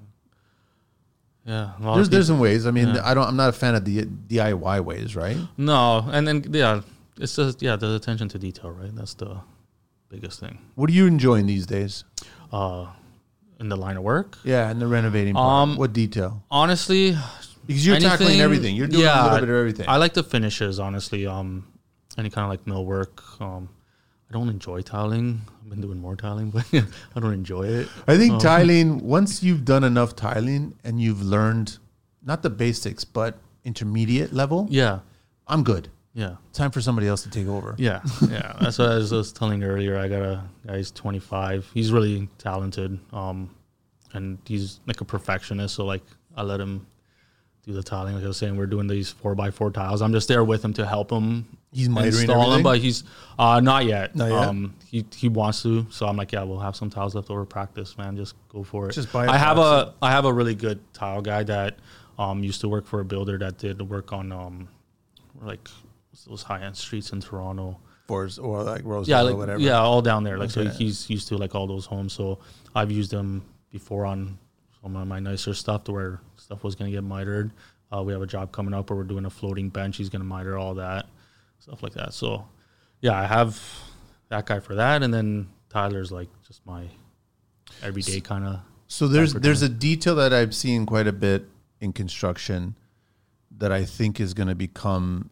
Yeah, there's there's some ways. I mean, yeah. I don't. I'm not a fan of the D I Y ways, right? No, and then yeah, it's just yeah, the attention to detail, right? That's the biggest thing. What are you enjoying these days? Uh, in the line of work? Yeah, in the renovating part. Um, what detail? Honestly, because you're anything, tackling everything. You're doing yeah, a little bit of everything. I like the finishes, honestly. Um, any kind of like mill work. Um, I don't enjoy tiling. I've been doing more tiling, but I don't enjoy it. I think um, tiling, once you've done enough tiling and you've learned, not the basics, but intermediate level. Yeah. I'm good. Yeah. Time for somebody else to take over. Yeah. Yeah. That's what I was, I was telling you earlier. I got a guy, he's twenty-five. He's really talented. Um, and he's like a perfectionist. So like I let him do the tiling. Like I was saying, we're doing these four by four tiles. I'm just there with him to help him. He's mitering install everything? them, but he's uh, not yet. Not yet. Um, he he wants to, so I'm like, yeah, we'll have some tiles left over practice, man. Just go for it. Just buy. I have a I have a really good tile guy that um used to work for a builder that did work on um like those high end streets in Toronto. Forest or like Rosedale yeah, like, or whatever. Yeah, all down there. Like okay. so, he's used to like all those homes. So I've used them before on some of my nicer stuff to where stuff was gonna get mitered. Uh, we have a job coming up where we're doing a floating bench. He's gonna miter all that. Stuff like that. So, yeah, I have that guy for that, and then Tyler's like just my everyday kind of. So there's there's a detail that I've seen quite a bit in construction that I think is going to become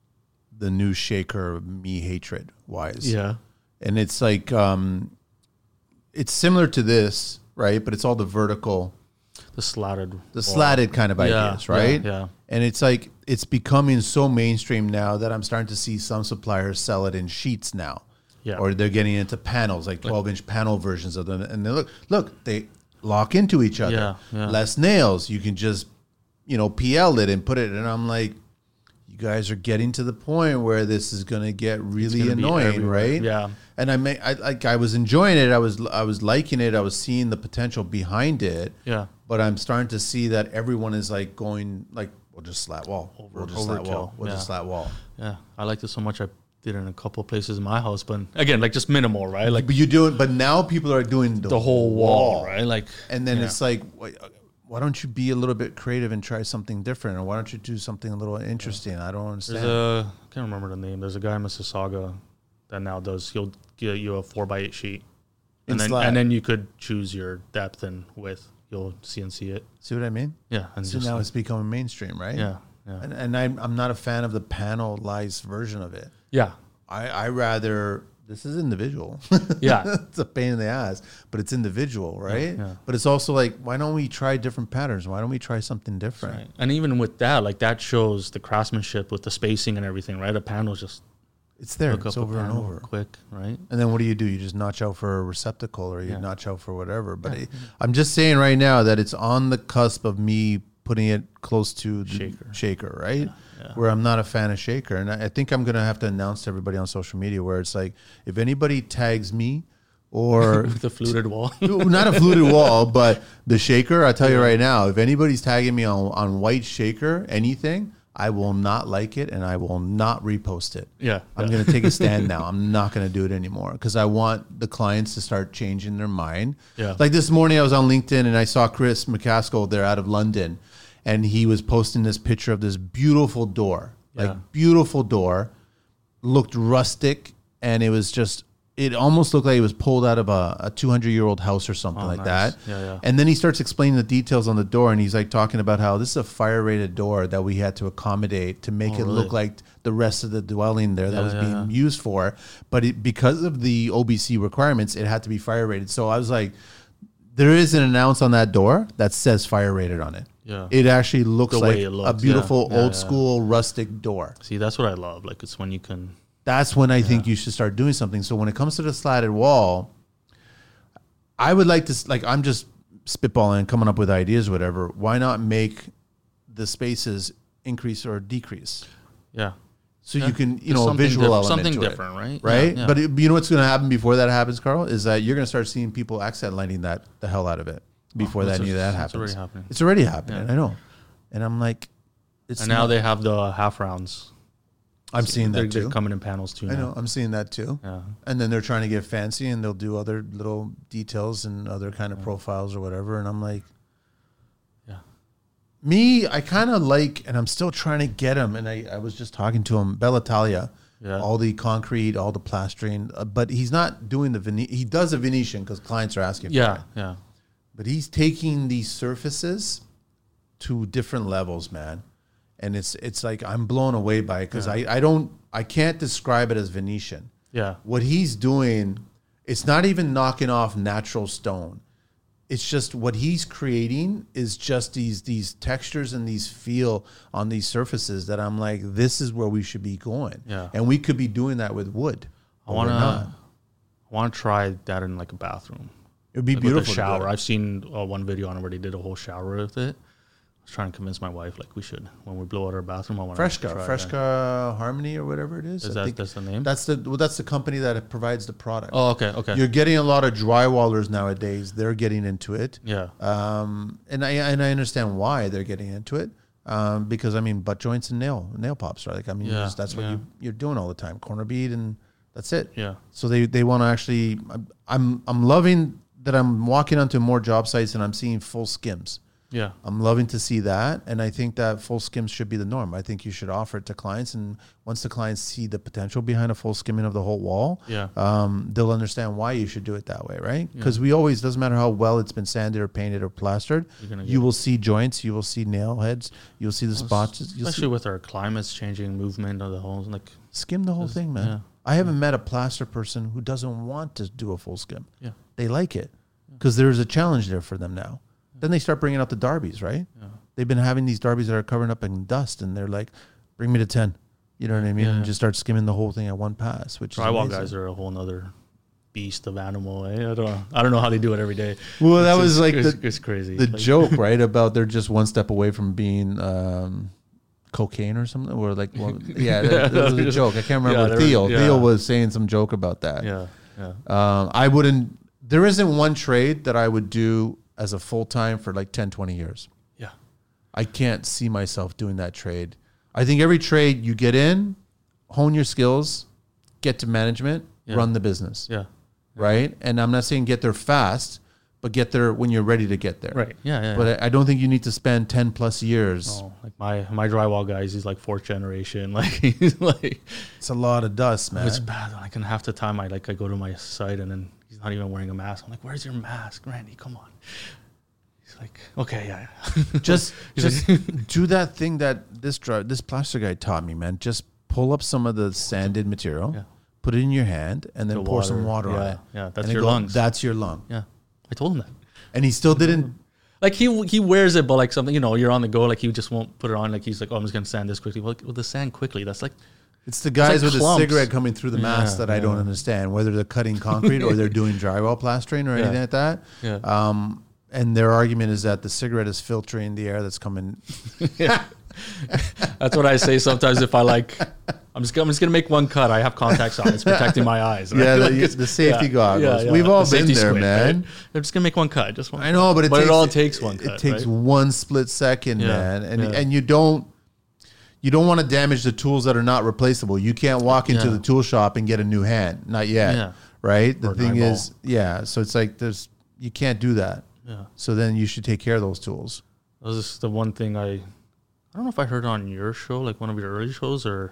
the new shaker of me hatred wise. Yeah, and it's like um, it's similar to this, right? But it's all the vertical. The slatted, the slatted kind of yeah, ideas, right? Yeah, yeah. And it's like it's becoming so mainstream now that I'm starting to see some suppliers sell it in sheets now. Yeah. Or they're getting into panels, like twelve inch panel versions of them. And they look, look, they lock into each other. Yeah, yeah. Less nails. You can just, you know, P L it and put it. And I'm like, you guys are getting to the point where this is going to get really annoying, right? Yeah. And I may, I like, I was enjoying it. I was, I was liking it. I was seeing the potential behind it. Yeah. But I'm starting to see that everyone is like going like, we'll just slat wall. Over, we'll just slat wall. We'll yeah. just slat wall. Yeah. I liked it so much. I did it in a couple of places in my house, but again, like just minimal, right? Like, but you do it. But now people are doing the, the whole wall, wall, right? Like, and then yeah. it's like, why don't you be a little bit creative and try something different, or why don't you do something a little interesting? Yeah. I don't understand. There's a, I can't remember the name. There's a guy in Mississauga that now does. He'll get you a four by eight sheet, and then and then you could choose your depth and width. You'll C N C it. See what I mean? Yeah. And so now like, it's becoming mainstream, right? Yeah. Yeah. And, and I'm I'm not a fan of the panelized version of it. Yeah. I I rather this is individual. Yeah. It's a pain in the ass, but it's individual, right? Yeah, yeah. But it's also like, why don't we try different patterns? Why don't we try something different? Right. And even with that, like that shows the craftsmanship with the spacing and everything, right? A panel's just it's there. It's over and over. Quick, right? And then what do you do? You just notch out for a receptacle or you yeah. notch out for whatever. But yeah. it, I'm just saying right now that it's on the cusp of me putting it close to the shaker, shaker right? Yeah. Yeah. Where I'm not a fan of shaker. And I think I'm going to have to announce to everybody on social media where it's like, if anybody tags me or with the fluted wall, not a fluted wall, but the shaker, I tell yeah. you right now, if anybody's tagging me on, on white shaker, anything, I will not like it and I will not repost it. Yeah. I'm yeah. going to take a stand now. I'm not going to do it anymore because I want the clients to start changing their mind. Yeah. Like this morning I was on LinkedIn and I saw Chris McCaskill there out of London and he was posting this picture of this beautiful door. like Yeah. beautiful door, looked rustic, and it was just, it almost looked like it was pulled out of a, a two hundred year old house or something Oh, like nice. that. Yeah, yeah. And then he starts explaining the details on the door, and he's like talking about how this is a fire rated door that we had to accommodate to make Oh, it really? look like the rest of the dwelling there that Yeah, was yeah, being yeah. used for. But it, because of the O B C requirements, it had to be fire rated. So I was like, there is an announce on that door that says fire rated on it. Yeah. It actually looks The like way it a looks, beautiful yeah. Yeah, old yeah. school rustic door. See, that's what I love. Like, it's when you can. That's when I think you should start doing something. So when it comes to the slatted wall, I would like to s- like I'm just spitballing and coming up with ideas, or whatever. Why not make the spaces increase or decrease? Yeah. So Yeah. you can, you Just know, a something visual diff- element something to it, different, right? right? Yeah, yeah. But it, you know what's going to happen before that happens, Carl, is that you're going to start seeing people accent lighting that the hell out of it before that's that any of just- that that's happens. already happening. It's already happening. Yeah. I know, and I'm like, it's And now not- they have the half rounds. I'm seeing They're, that they're too. coming in panels too. I now. know, I'm seeing that too. Yeah. And then they're trying to get fancy, and they'll do other little details and other kind of profiles or whatever. And I'm like, Yeah. me, I kind of like, and I'm still trying to get him. And I, I was just talking to him, Bellitalia, Yeah. all the concrete, all the plastering, uh, but he's not doing the Vene- he does a Venetian because clients are asking for Yeah. it. Yeah. But he's taking these surfaces to different levels, man. And it's it's like I'm blown away by it because I, I don't I can't describe it as Venetian. Yeah. What he's doing, it's not even knocking off natural stone. It's just what he's creating is just these these textures and these feel on these surfaces that I'm like, this is where we should be going. Yeah. And we could be doing that with wood. I but want we're to. not. I want to try that in like a bathroom. It would be Like beautiful. with a to do shower. it. I've seen uh, one video on it where they did a whole shower with it. I was trying to convince my wife like we should when we blow out our bathroom. I want Fresca, to try Fresca Harmony or whatever it is. That. Is I that think that's the name? that's the well, that's the company that provides the product. Oh, okay, okay. You're getting a lot of drywallers nowadays. They're getting into it. yeah. Um, and I and I understand why they're getting into it. Um, because I mean, butt joints and nail nail pops, right? Like I mean, Yeah, just, that's what yeah. you you're doing all the time. Corner bead and that's it. Yeah. So they they want to actually. I'm, I'm I'm loving that I'm walking onto more job sites and I'm seeing full skims. Yeah. I'm loving to see that, and I think that full skims should be the norm. I think you should offer it to clients, and once the clients see the potential behind a full skimming of the whole wall, Yeah. um, they'll understand why you should do it that way, right? Because we always, doesn't matter how well it's been sanded or painted or plastered, You're gonna you get- will see joints, you will see nail heads, you'll see the spots. You'll Especially see, with our climates changing, movement of the holes, like skim the whole Just- thing, man. yeah. I haven't met a plaster person who doesn't want to do a full skim. yeah, They like it because there's a challenge there for them now. Then they start bringing out the derbies, right? yeah, They've been having these derbies that are covered up in dust, and they're like, "Bring me to ten." You know what I mean? Yeah, And yeah. just start skimming the whole thing at one pass. Which drywall is amazing. guys are a whole nother beast of animal. Eh? I don't know. I don't know how they do it every day. Well, that It's was just- like it's, the, it's crazy. the Like, joke, right? About they're just one step away from being um, cocaine or something, or like, well, yeah, that, that was a joke. I can't Yeah, remember. there- Theo, yeah. Theo was saying some joke about that. Yeah, yeah, Um, I wouldn't. There isn't one trade that I would do as a full time for like ten, twenty years. yeah, I can't see myself doing that trade. I think every trade you get in, hone your skills, get to management, Yeah. run the business, yeah. right? And I'm not saying get there fast, but get there when you're ready to get there. Right. Yeah, yeah. But I, I don't think you need to spend ten plus years. Oh, like my my drywall guys, he's like fourth generation. Like he's like It's a lot of dust, man. it's bad. Like and half the time I like I go to my site and then he's not even wearing a mask. I'm like, where's your mask, Randy? Come on. He's like, okay, yeah. yeah. Just He's just like- do that thing that this dri- this plaster guy taught me, man. Just pull up some of the sanded material, Yeah. put it in your hand, and then The pour some water yeah, on it. Yeah, that's And it your go- lungs. That's your lung. yeah, I told him that. And he still didn't. Like he he wears it, but like something, you know, you're on the go. Like he just won't put it on. Like he's like, oh, I'm just gonna sand this quickly. Well, like, with the sand quickly, that's like It's the guys like with clumps. the cigarette coming through the mask Yeah, that I don't yeah. understand, whether they're cutting concrete or they're doing drywall plastering or Yeah. anything like that. yeah. Um, and their argument is that the cigarette is filtering the air that's coming. That's what I say sometimes. If I like, I'm just I'm just gonna make one cut. I have contacts on. It's protecting my eyes. Right? Yeah, the- Like, it's- the safety goggles. Yeah, yeah. We've all The been safety there, squid, man. right? I'm just gonna make one cut. Just one. I know, but it but takes, it all takes one It, cut. it takes right? one split second, Yeah, man, and yeah. and you don't. You don't want to damage the tools that are not replaceable. You can't walk into Yeah. the tool shop and get a new hand. Not yet. Yeah. Right? The Or an thing eyeball. is, yeah. So it's like there's you can't do that. Yeah, So then you should take care of those tools. that was just the one thing I. I I don't know if I heard it on your show, like one of your early shows, or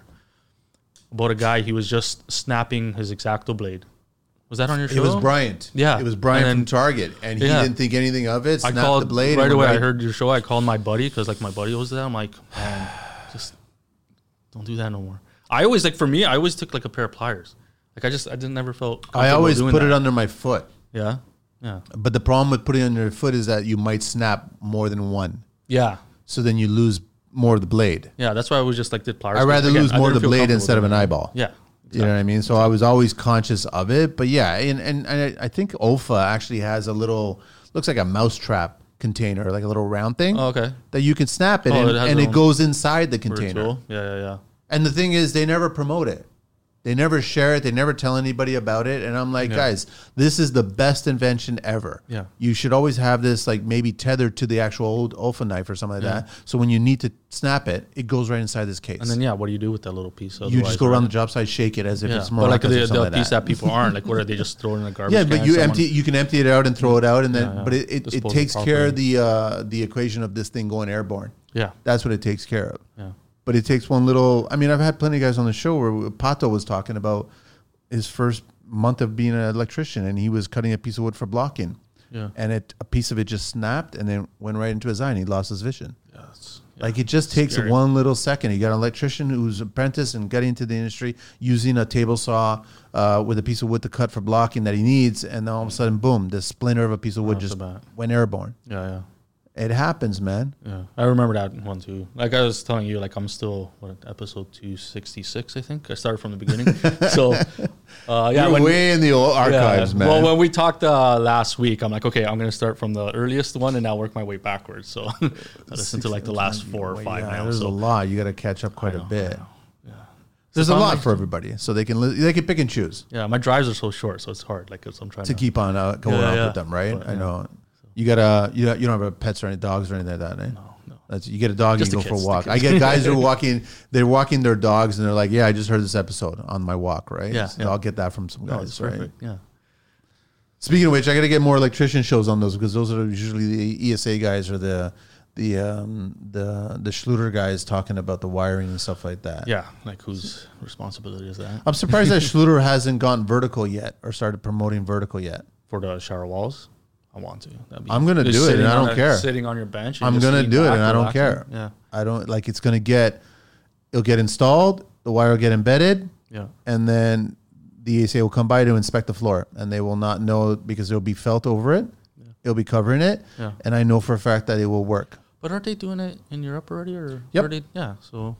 about a guy, he was just snapping his X-Acto blade. Was that on your show? It was Bryant. Yeah. It was Bryant then, from Target, and he yeah. didn't think anything of it. Snapped I called the blade right away. Right. I heard your show. I called my buddy because like my buddy was there. I'm like, man, just don't do that no more. I always like for me, I always took like a pair of pliers. Like I just I didn't never felt. I always doing put that. it under my foot. Yeah, yeah, But the problem with putting it under your foot is that you might snap more than one. yeah, So then you lose more of the blade. yeah. That's why I was just like did pliers. I'd rather Again, lose I more of didn't the feel blade comfortable instead of doing an it. eyeball. Yeah, You know what I mean? So I was always conscious of it. But yeah, and, and, and I think O F A actually has a little, looks like a mousetrap container, like a little round thing Oh, okay. that you can snap it Oh, in, it has and a it little- goes inside the For a container. tool. Yeah, yeah, yeah. And the thing is, they never promote it. They never share it. They never tell anybody about it. And I'm like, Yeah. guys, this is the best invention ever. Yeah. You should always have this like maybe tethered to the actual old O F A knife or something like Yeah. that. So when you need to snap it, it goes right inside this case. And then yeah, what do you do with that little piece? you just go around the job site, shake it as if Yeah, it's but like maracas the, or something the like piece that. that people aren't like, what are they just throwing in the garbage? Yeah, can but and you someone- empty. You can empty it out and throw it out, and then. Yeah, yeah. But it, it, it Dispose it takes care of properly. the uh, the equation of this thing going airborne. Yeah, That's what it takes care of. yeah, But it takes one little. I mean, I've had plenty of guys on the show where Pato was talking about his first month of being an electrician, and he was cutting a piece of wood for blocking, yeah. and it a piece of it just snapped and then went right into his eye, and he lost his vision. yeah, it's, yeah. Like it just takes Scary. one little second. You got an electrician who's apprentice and getting into the industry using a table saw uh, with a piece of wood to cut for blocking that he needs, and then all of a sudden, boom, the splinter of a piece of wood Off the just bat. went airborne. Yeah, yeah, It happens, man. yeah. I remember that one too. Like I was telling you, like I'm still what episode two sixty-six, I think. I started from the beginning. so uh, yeah, You're when, way in the old archives, yeah. man. Well, when we talked uh, last week, I'm like, okay, I'm gonna start from the earliest one and now work my way backwards. So I listened to like the last four or five yeah, now. There's So a lot. You got to catch up quite I know, a bit. I know. Yeah. There's So a if I'm lot like- for everybody, so they can li- they can pick and choose Yeah, my drives are so short, so it's hard. Like 'cause I'm trying to to, keep on uh, going Yeah, on yeah. with them, right? But, I yeah. know. You gotta you you don't have a pets or any dogs or anything like that, eh? No, no. That's you get a dog Just and the you go kids, for a the walk. I kids. get guys who are walking, they're walking their dogs and they're like, "Yeah, I just heard this episode on my walk, right?" Yeah, So yeah. I'll get that from some No, guys, it's right? perfect. Yeah. Speaking of which, I got to get more electrician shows on those because those are usually the E S A guys or the the um, the the Schluter guys talking about the wiring and stuff like that. Yeah, like whose responsibility is that? I'm surprised that Schluter hasn't gone vertical yet or started promoting vertical yet. For the shower walls? I want to. That'd be, I'm gonna just do it, sitting and I on don't a- care. Sitting on your bench. and I'm just gonna lean do it, back, and I don't relaxing. care. Yeah, I don't like it's gonna get it'll get installed, the wire will get embedded, yeah, and then the E S A will come by to inspect the floor, and they will not know because there'll be felt over it. Yeah. It'll be covering it, yeah. and I know for a fact that it will work. But aren't they doing it in Europe already? Or Yep. are they, yeah. So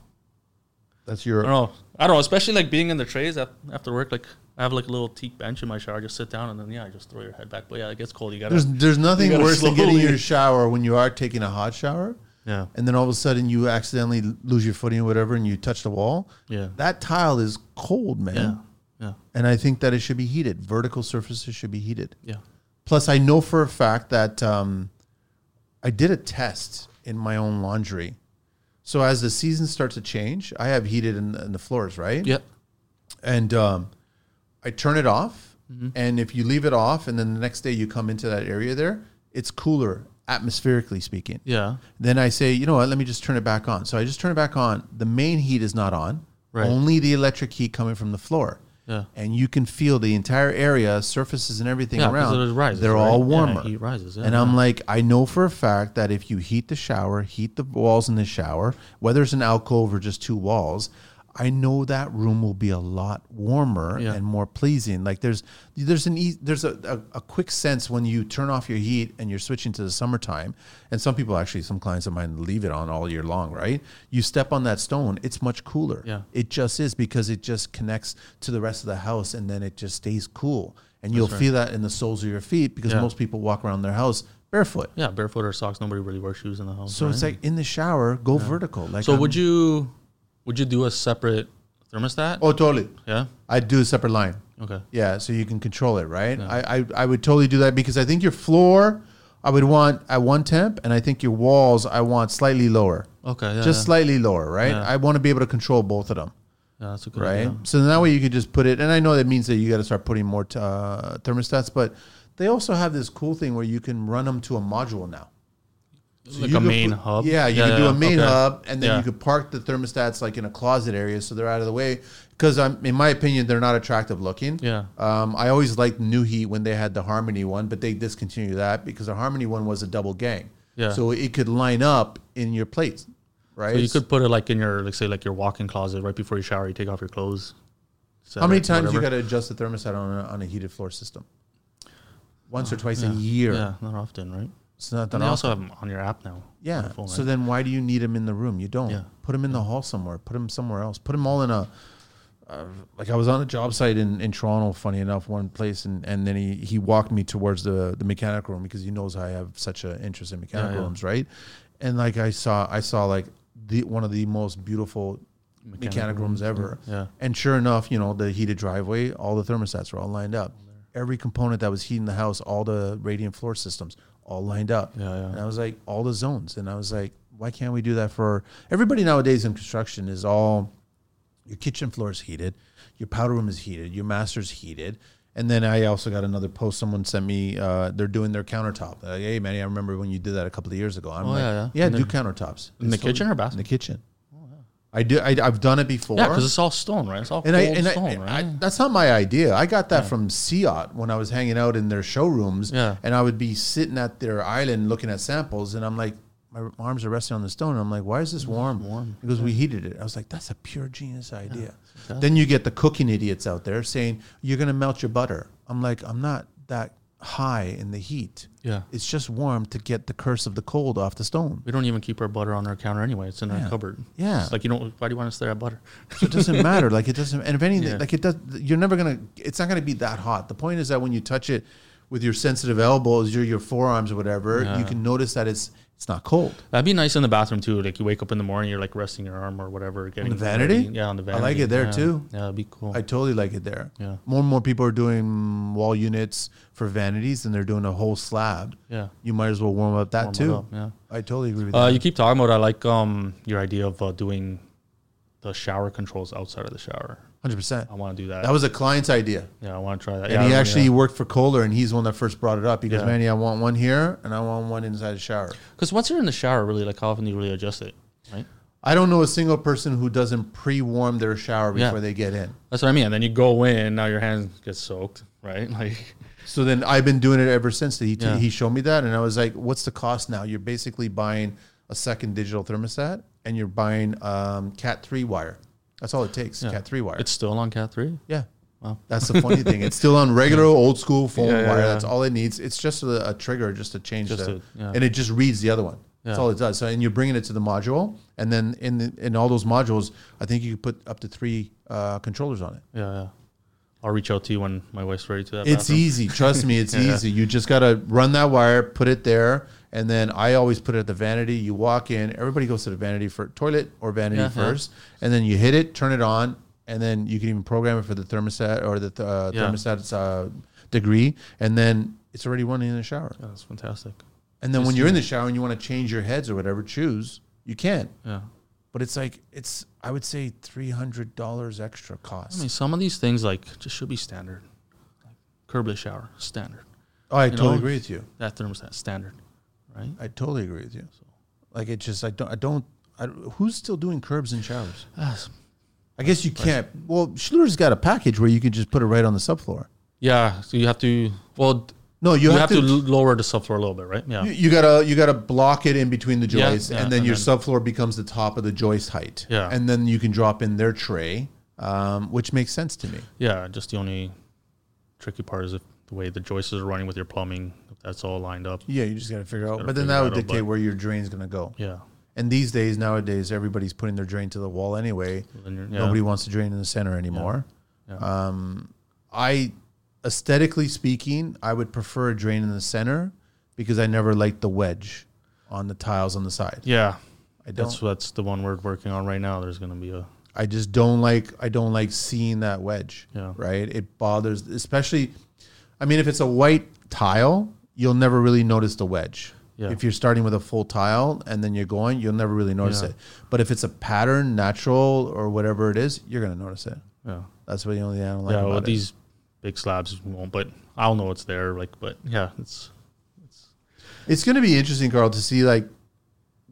That's I your don't know. I don't know. Especially like being in the trays af- after work. Like I have like a little teak bench in my shower. Just sit down and then yeah, I just throw your head back. But yeah, it gets cold. You gotta. there's there's nothing gotta worse than getting in slowly- your shower when you are taking a hot shower, yeah, and then all of a sudden you accidentally lose your footing or whatever, and you touch the wall. yeah, That tile is cold, man. yeah, yeah, And I think that it should be heated. Vertical surfaces should be heated. yeah. Plus, I know for a fact that um, I did a test in my own laundry. So as the seasons start to change, I have heated in, in the floors, right? Yep. And um, I turn it off. Mm-hmm. And if you leave it off and then the next day you come into that area there, it's cooler, atmospherically speaking. Yeah. Then I say, you know what, let me just turn it back on. So I just turn it back on. The main heat is not on. Right. Only the electric heat coming from the floor. Yeah. And you can feel the entire area, surfaces and everything Yeah, 'cause around. it rises, they're right? all Yeah, warmer. heat rises. Yeah, and yeah. I'm like, I know for a fact that if you heat the shower, heat the walls in the shower, whether it's an alcove or just two walls, I know that room will be a lot warmer Yeah. and more pleasing. Like there's there's an e- there's a, a, a quick sense when you turn off your heat and you're switching to the summertime. And some people actually, some clients of mine leave it on all year long, right? You step on that stone, it's much cooler. Yeah. It just is because it just connects to the rest of the house and then it just stays cool. And you'll right. feel that in the soles of your feet because Yeah. most people walk around their house barefoot. Yeah, barefoot or socks. Nobody really wears shoes in the house. So right? it's like in the shower, go vertical. Like So I'm- would you would you do a separate thermostat? Oh, totally. Yeah. I'd do a separate line. Okay. Yeah, so you can control it, right? Yeah. I, I I would totally do that because I think your floor I would want at one temp, and I think your walls I want slightly lower, Okay. Yeah, just yeah. slightly lower, right? Yeah. I want to be able to control both of them, Yeah, that's a good right? idea. So then that way you could just put it, and I know that means that you got to start putting more t- uh, thermostats, but they also have this cool thing where you can run them to a module now. So like you a could main put- hub. Yeah, you Yeah, could do yeah, a main okay. hub, and then Yeah. you could park the thermostats like in a closet area, so they're out of the way. Because I'm, in my opinion, they're not attractive looking. Yeah. Um, I always liked New Heat when they had the Harmony one, but they discontinued that because the Harmony one was a double gang. Yeah. So it could line up in your plates, right? So you could put it like in your, like say, like your walk-in closet right before you shower. You take off your clothes. set How many it, times you whatever. got to adjust the thermostat on a, on a heated floor system? Once or twice yeah. a year. Yeah, not often, right? It's not that And they often. also have them on your app now. on Yeah. the phone, So right? then why do you need them in the room? You don't. Yeah. Put them in the hall somewhere. Put them somewhere else. Put them all in a. Uh, like I was on a job site in, in Toronto, funny enough, one place, and, and then he, he walked me towards the, the mechanic room because he knows I have such an interest in mechanic Yeah, yeah. rooms, right? And like I saw, I saw like the one of the most beautiful mechanic, Mechanic rooms rooms, ever. yeah. And sure enough, you know, the heated driveway, all the thermostats were all lined up. Every component that was heating the house, all the radiant floor systems, all lined up. Yeah, yeah. And I was like, all the zones. And I was like, why can't we do that for everybody nowadays in construction? Is all your kitchen floor is heated, your powder room is heated, your master's heated. And then I also got another post someone sent me. Uh, they're doing their countertop. They're like, hey, Manny, I remember when you did that a couple of years ago. I'm Oh, like, yeah, yeah, yeah. In do the- countertops in the It's kitchen or in bathroom? the kitchen. I do. I, I've done it before. Yeah, because it's all stone, right? It's all And cold I, and stone, I, right? I, that's not my idea. I got that from Seat when I was hanging out in their showrooms. Yeah. And I would be sitting at their island looking at samples, and I'm like, my arms are resting on the stone. And I'm like, why is this warm? warm. Because we heated it. I was like, that's a pure genius idea. Then you get the cooking idiots out there saying, you're going to melt your butter. I'm like, I'm not that high in the heat. Yeah. It's just warm to get the curse of the cold off the stone. We don't even keep our butter on our counter anyway. It's in Yeah. our cupboard. Yeah. It's like, you don't, why do you want to stare at butter? So it doesn't matter. Like it doesn't, and if anything, Yeah. like it does, you're never gonna. It's not gonna be that hot. The point is that when you touch it with your sensitive elbows, your your forearms or whatever, Yeah. you can notice that it's it's not cold. That'd be nice in the bathroom too. Like you wake up in the morning, you're like resting your arm or whatever. Getting the vanity? ready. Yeah, on the I vanity. like it there, Yeah. too. Yeah, that'd be cool. I totally like it there. Yeah. More and more people are doing wall units for vanities, and they're doing a whole slab. yeah. You might as well warm up that Warm it too. up, yeah. I totally agree with Uh, that. you keep talking about. I like um your idea of uh, doing the shower controls outside of the shower. Hundred percent. I want to do that. That was a client's idea. yeah, I want to try that. And yeah, he I- actually yeah. worked for Kohler, and he's the one that first brought it up. He goes, Yeah. Manny, I want one here, and I want one inside the shower. Because once you're in the shower, really, like how often do you really adjust it, right? I don't know a single person who doesn't pre-warm their shower Yeah. before they get in. That's what I mean. And then you go in, now your hands get soaked, right? Like, So then I've been doing it ever since. He Yeah. he showed me that, and I was like, "What's the cost now?" You're basically buying a second digital thermostat, and you're buying um, Cat three wire. That's all it takes. yeah. Cat three wire. It's still on Cat three. yeah. Wow. That's the funny thing. It's still on regular old school phone Yeah, yeah, wire. yeah. That's all it needs. It's just a, a trigger just to change Just the, to- yeah. and it just reads the other one. That's Yeah. all it does. So, and you're bringing it to the module, and then in the, in all those modules, I think you could put up to three uh, controllers on it. Yeah, yeah. I'll reach out to you when my wife's ready to that. It's bathroom. easy. Trust me, it's Yeah. easy. You just got to run that wire, put it there, and then I always put it at the vanity. You walk in, everybody goes to the vanity for toilet or vanity Yeah, yeah. first, and then you hit it, turn it on, and then you can even program it for the thermostat or the uh, Yeah. thermostat's uh, degree, and then it's already running in the shower. Yeah, that's fantastic. And then Just when you're in see- the shower and you want to change your heads or whatever, choose, you can. Yeah. But it's like, it's, I would say three hundred dollars extra cost. I mean, some of these things like just should be standard. Like curbless shower, standard. oh, I you totally know, agree with you. That thermostat, standard, right? I totally agree with you. Like it just, I don't, I don't, I, who's still doing curbs in showers? Ah, I guess you can't. Well, Schluter's got a package where you can just put it right on the subfloor. yeah, so you have to, well, No, you, you, have, have, to, to. l- lower the subfloor a little bit, right? Yeah. you, you gotta, you gotta block it in between the Yeah, joists, yeah, and then and your then- subfloor becomes the top of the joist height. Yeah. and then you can drop in their tray, um, which makes sense to me. Yeah, just the only tricky part is if the way the joists are running with your plumbing, if that's all lined up. Yeah, you just gotta figure out. Gotta But then figure that it would out, dictate but- where your drain's gonna go. Yeah. And these days, nowadays, everybody's putting their drain to the wall anyway. Then you're- yeah. Nobody wants to drain in the center anymore. Yeah. Um, I, aesthetically speaking, I would prefer a drain in the center because I never liked the wedge on the tiles on the side. Yeah. I don't. That's that's the one we're working on right now. There's going to be a I just don't like. I don't like seeing that wedge. Yeah. Right. It bothers, especially. I mean, if it's a white tile, you'll never really notice the wedge. Yeah. If you're starting with a full tile and then you're going, you'll never really notice Yeah. it. But if it's a pattern, natural, or whatever it is, you're gonna notice it. yeah. That's what the only thing I don't like yeah, about well, it. these big slabs won't, but I'll know it's there. Like, but yeah, it's It's going to be interesting, Carl, to see like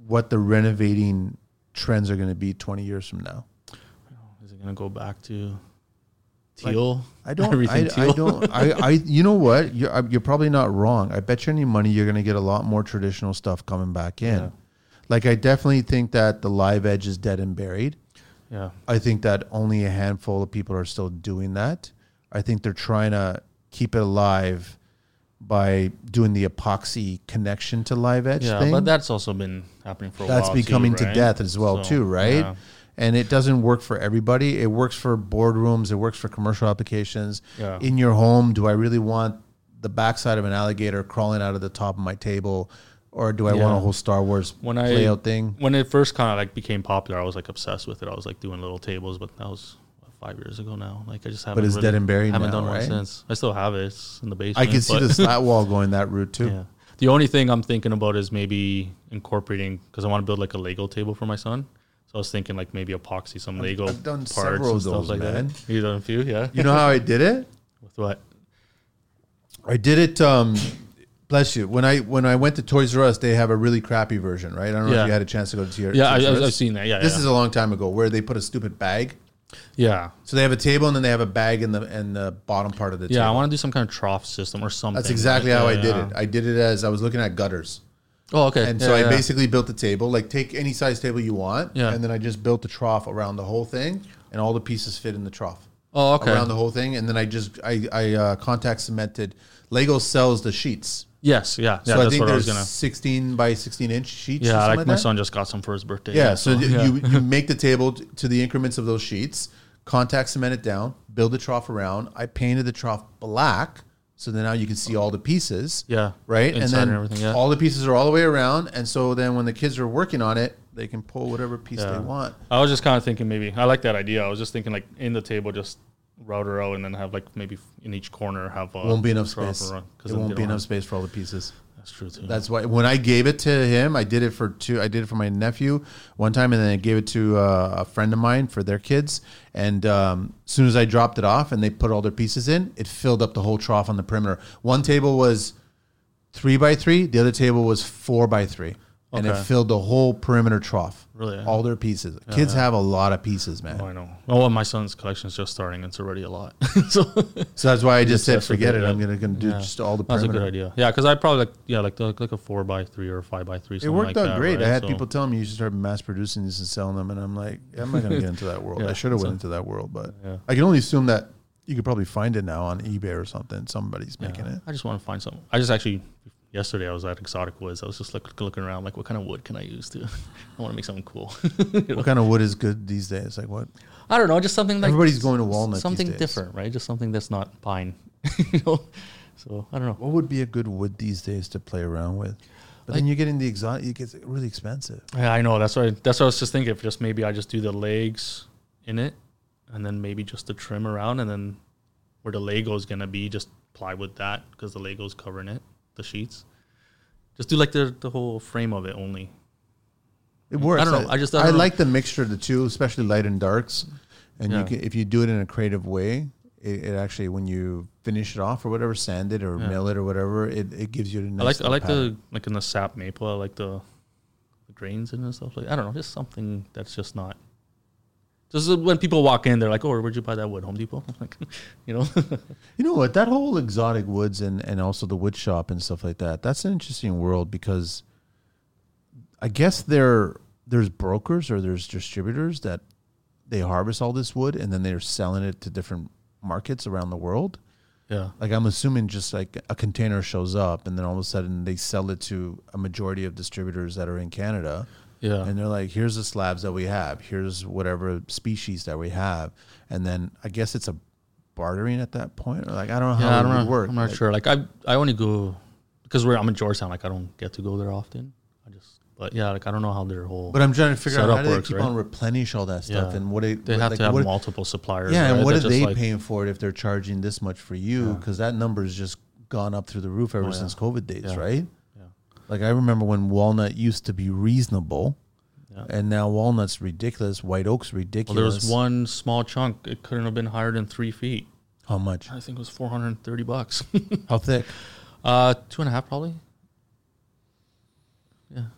what the renovating trends are going to be twenty years from now. Is it going to go back to teal? Like, I don't. Everything I, teal? I don't. I, I. You know what? You're. You're probably not wrong. I bet you any money you're going to get a lot more traditional stuff coming back in. Yeah. Like I definitely think that the live edge is dead and buried. Yeah. I think that only a handful of people are still doing that. I think they're trying to keep it alive by doing the epoxy connection to live edge Yeah, thing. but that's also been happening for a That's while. becoming too, right? to death as well So, too, right? Yeah. And it doesn't work for everybody. It works for boardrooms. It works for commercial applications. Yeah. In your home, do I really want the backside of an alligator crawling out of the top of my table, or do I Yeah. want a whole Star Wars When I- layout thing? When it first kind of like became popular, I was like obsessed with it. I was like doing little tables, but that was what, five years ago now. Like I just haven't. But it's really, dead and buried haven't now, done right? one since. I still have it. It's in the basement. I can see but- the slat wall going that route too. Yeah. The only thing I'm thinking about is maybe incorporating, because I want to build like a Lego table for my son. So I was thinking like maybe epoxy some Lego I've done parts several and of stuff those, like man. that. You done a few, yeah. You know how I did it? With what? I did it. Um, bless you. When I when I went to Toys R Us, they have a really crappy version, right? I don't know Yeah. if you had a chance to go to your Yeah, I, Toys R I, Us. I've seen that. Yeah, This yeah. is a long time ago, where they put a stupid bag. yeah. So they have a table and then they have a bag in the in the bottom part of the Yeah, table. I want to do some kind of trough system or something. That's exactly right? how Yeah, I did yeah. it. I did it as I was looking at gutters. Oh, okay. And Yeah, so I yeah. basically built the table, like take any size table you want, Yeah. and then I just built the trough around the whole thing, and all the pieces fit in the trough. Oh, okay. Around the whole thing, and then I just I I uh, contact cemented. Lego sells the sheets, Yes, yeah. Yeah, so I that's think what I was there's gonna. sixteen by sixteen inch sheets. or Yeah, something like my that. son just got some for his birthday. Yeah, so yeah. you you make the table t- to the increments of those sheets, contact cement it down, build the trough around. I painted the trough black, so then now you can see all the pieces. Yeah, Right, inside and then and everything, yeah. all the pieces are all the way around, and so then when the kids are working on it, they can pull whatever piece Yeah. they want. I was just kind of thinking maybe I like that idea. I was just thinking like in the table, just router out and then have like maybe in each corner have. A Won't be enough trough space. around, 'cause It then won't they be don't enough have- space for all the pieces. That's true too. That's why when I gave it to him, I did it for two. I did it for my nephew one time, and then I gave it to uh, a friend of mine for their kids. And um, as soon as I dropped it off and they put all their pieces in, it filled up the whole trough on the perimeter. One table was three by three. The other table was four by three. And it Okay. filled the whole perimeter trough. Really? All their pieces. Kids have a lot of pieces, man. Oh, I know. Oh, well, my son's collection is just starting. It's already a lot. so So that's why I just said, obsessed with forget it, it. I'm yeah. gonna, gonna do Yeah. just all the that's a perimeter. good idea. Yeah, because I probably like yeah like the, like a four by three or a five by three. It Something worked like out that, great. right? I had So- people telling me you should start mass producing these and selling them, and I'm like, I'm not going to get into that world. Yeah, I should have so- went into that world, but Yeah. I can only assume that you could probably find it now on eBay or something. Somebody's Yeah. making it. I just want to find something. I just actually yesterday I was at Exotic Woods. I was just look, looking around like what kind of wood can I use to? I want to make something cool. You know? What kind of wood is good these days? Like what? I don't know, just something like Everybody's going to walnut these something days. different, right? Just something that's not pine. you know, so I don't know. What would be a good wood these days to play around with? But then Like- you're getting the exotic. It gets really expensive. Yeah, I know. That's why. That's what I was just thinking. If just maybe I just do the legs in it, and then maybe just the trim around, and then where the Lego is gonna be, just plywood that because the Lego's covering it, the sheets. Just do like the the whole frame of it only. It works. I don't know. I just- I I, don't know. like the mixture of the two, especially light and darks. And Yeah. you can, if you do it in a creative way, it, it actually when you finish it off or whatever, sand it or Yeah. mill it or whatever, it, it gives you a nice. I like I little like pattern. the like in the sap maple. I like the the grains in it and stuff like. I don't know, just something that's just not. Just when people walk in, they're like, "Oh, where'd you buy that wood? Home Depot?" I'm like, you know. You know what? That whole exotic woods and, and also the wood shop and stuff like that, that's an interesting world because I guess there there's brokers or there's distributors that they harvest all this wood and then they're selling it to different markets around the world. Yeah. Like I'm assuming just like a container shows up and then all of a sudden they sell it to a majority of distributors that are in Canada. Yeah. And they're like, here's the slabs that we have. Here's whatever species that we have. And then I guess it's a bartering at that point. Or like, I don't know how Yeah, I it don't would know. work. I'm not Like, sure. Like I, I only go because we're I'm in Georgetown. Like I don't get to go there often. I just, but yeah, like I don't know how their whole. But I'm trying to figure out setup how do they works, keep right? on replenish all that stuff Yeah. and what it, they what, have like, to have what, multiple suppliers. yeah, and right? what They're are just they like- paying for it if they're charging this much for you? Yeah. Because that number's just gone up through the roof ever Oh, yeah. since COVID days, Yeah. right? Yeah. Like I remember when walnut used to be reasonable, Yeah. and now walnut's ridiculous. White oak's Well, ridiculous. there was one small chunk. It couldn't have been higher than three feet. How much? I think it was four hundred and thirty bucks. How thick? uh, two and a half probably. Yeah,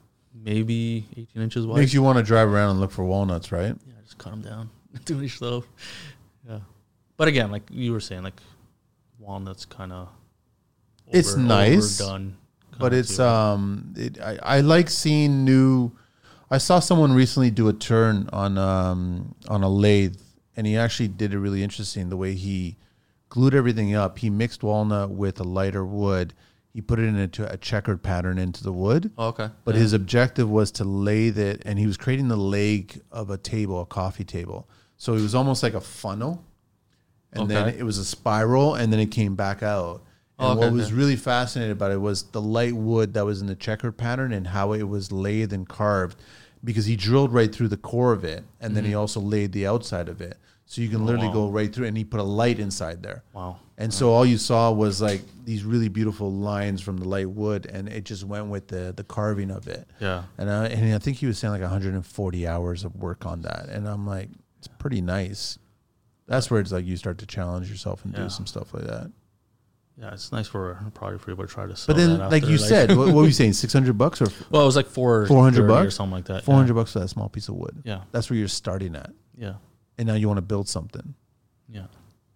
maybe eighteen inches wide. Makes you want to drive around and look for walnuts, right? Yeah, just cut them down. Do it yourself. Yeah. But again, like you were saying, like walnuts kind of it's nice, overdone, but it's um it, I, I like seeing new. I saw someone recently do a turn on um on a lathe, and he actually did it really interesting the way he glued everything up. He mixed walnut with a lighter wood. He put it into a checkered pattern into the wood. Oh, okay. But yeah. his objective was to lathe it, and he was creating the leg of a table, a coffee table. So it was almost like a funnel, and okay. then it was a spiral, and then it came back out. And oh, okay, what was okay. really fascinating about it was the light wood that was in the checkered pattern and how it was lathed and carved, because he drilled right through the core of it, and mm-hmm. then he also laid the outside of it. So you can oh, literally wow. go right through, and he put a light inside there. Wow. And so all you saw was like these really beautiful lines from the light wood, and it just went with the the carving of it. Yeah. And I, and I think he was saying like one hundred forty hours of work on that. And I'm like, it's pretty nice. That's where it's like you start to challenge yourself and yeah. do some stuff like that. Yeah, it's nice for probably for people to try to sell. But then, that like after, you like said, what, what were you saying? Six hundred bucks or well, it was like four four hundred bucks or something like that. Four hundred yeah. bucks for that small piece of wood. Yeah, that's where you're starting at. Yeah, and now you want to build something. Yeah.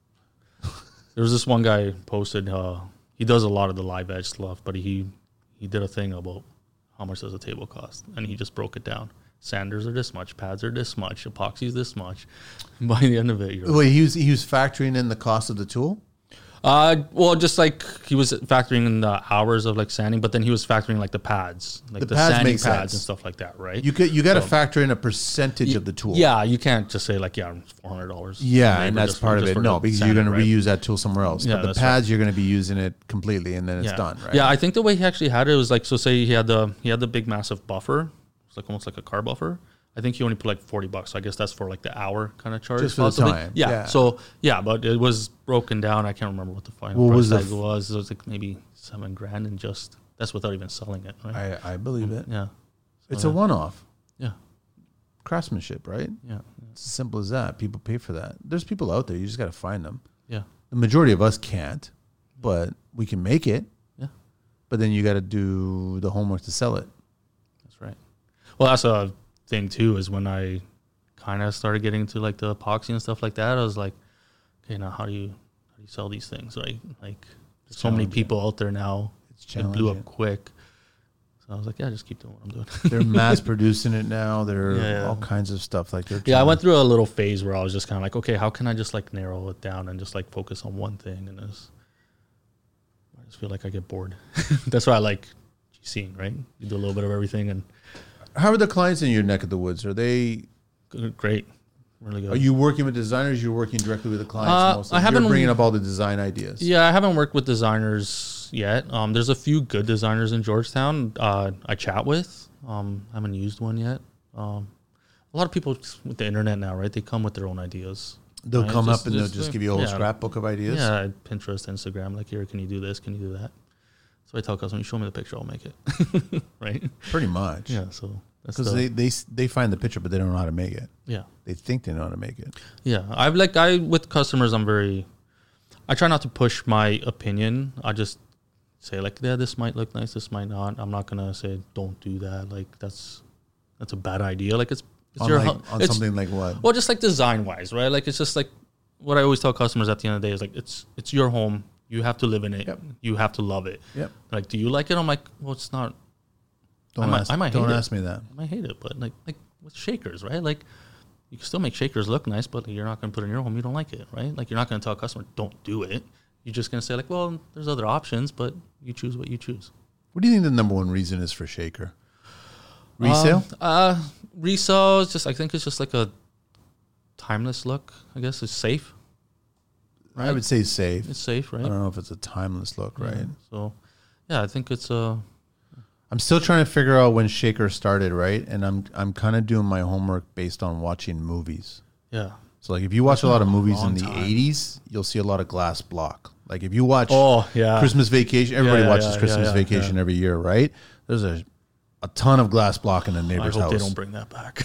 There was this one guy posted. Uh, he does a lot of the live edge stuff, but he he did a thing about how much does a table cost, and he just broke it down. Sanders are this much, pads are this much, epoxy is this much. And by the end of it, you're wait, like, he was he was factoring in the cost of the tool. Uh, well, just like he was factoring in the hours of like sanding, but then he was factoring like the pads, like the, the pads sanding make pads sense. and stuff like that, right? You could you got to so, factor in a percentage y- of the tool. Yeah, you can't just say like yeah, four hundred dollars. Yeah, and that's part of it. No, because you're going to right? reuse that tool somewhere else. Yeah, but the that's pads, right. you're going to be using it completely, and then it's yeah. done. Right? Yeah, I think the way he actually had it was like so. Say he had the he had the big massive buffer. It's like almost like a car buffer. I think he only put like forty bucks. So I guess that's for like the hour kind of charge. Just for possibly. the time. Yeah. yeah. So yeah, but it was broken down. I can't remember what the final what price was tag f- was. It was like maybe seven grand, and just that's without even selling it. Right. I, I believe it. Yeah. So it's yeah. a one-off. Yeah. Craftsmanship, right? Yeah. It's as simple as that. People pay for that. There's people out there. You just got to find them. Yeah. The majority of us can't, but we can make it. Yeah. But then you got to do the homework to sell it. That's right. Well, that's a thing too. Is when I kind of started getting into like the epoxy and stuff like that. I was like, okay, now how do you how do you sell these things? Right? Like, there's so many people out there now. It's it blew up quick. So I was like, yeah, just keep doing what I'm doing. They're mass producing it now. There are yeah, yeah. all kinds of stuff like that. Yeah, I went through a little phase where I was just kind of like, okay, how can I just like narrow it down and just like focus on one thing? And it's, I just feel like I get bored. That's why I like seeing, right? You do a little bit of everything. And how are the clients in your neck of the woods? Are they good, great? Really good. Are you working with designers? You're working directly with the clients. Uh, mostly? I haven't You're bringing up all the design ideas. Yeah, I haven't worked with designers yet. Um, there's a few good designers in Georgetown. Uh, I chat with. Um, I haven't used one yet. Um, a lot of people with the internet now, right? They come with their own ideas. They'll right? come just, up and just, they'll just give you a whole yeah, scrapbook of ideas. Yeah, Pinterest, Instagram. Like, here, can you do this? Can you do that? So I tell customers, show me the picture, I'll make it. Right? Pretty much. Yeah. So because they, they they find the picture, but they don't know how to make it. Yeah. They think they know how to make it. Yeah. I've like I with customers, I'm very. I try not to push my opinion. I just say like, yeah, this might look nice, this might not. I'm not gonna say don't do that. Like that's that's a bad idea. Like it's it's on your like, on it's, something like what? Well, just like design wise, right? Like it's just like what I always tell customers at the end of the day is like it's it's your home. You have to live in it. Yep. You have to love it. Yep. Like, do you like it? I'm like, well, it's not. Don't I might, ask, I might don't hate ask it. me that. I might hate it, but like like with shakers, right? Like you can still make shakers look nice, but you're not going to put it in your home. You don't like it, right? Like you're not going to tell a customer, don't do it. You're just going to say like, well, there's other options, but you choose what you choose. What do you think the number one reason is for shaker? Resale? Um, uh, resale is just, I think it's just like a timeless look. I guess it's safe. Right? I would say safe. It's safe, right? I don't know if it's a timeless look, yeah. right? So, yeah, I think it's a. Uh, I'm still trying to figure out when shaker started, right? And I'm I'm kind of doing my homework based on watching movies. Yeah. So like if you watch a lot of movies in the time. eighties, you'll see a lot of glass block. Like if you watch oh, yeah. Christmas Vacation, everybody yeah, yeah, watches yeah, Christmas yeah, yeah, Vacation yeah. every year, right? There's a a ton of glass block in a neighbor's I hope house. they don't bring that back.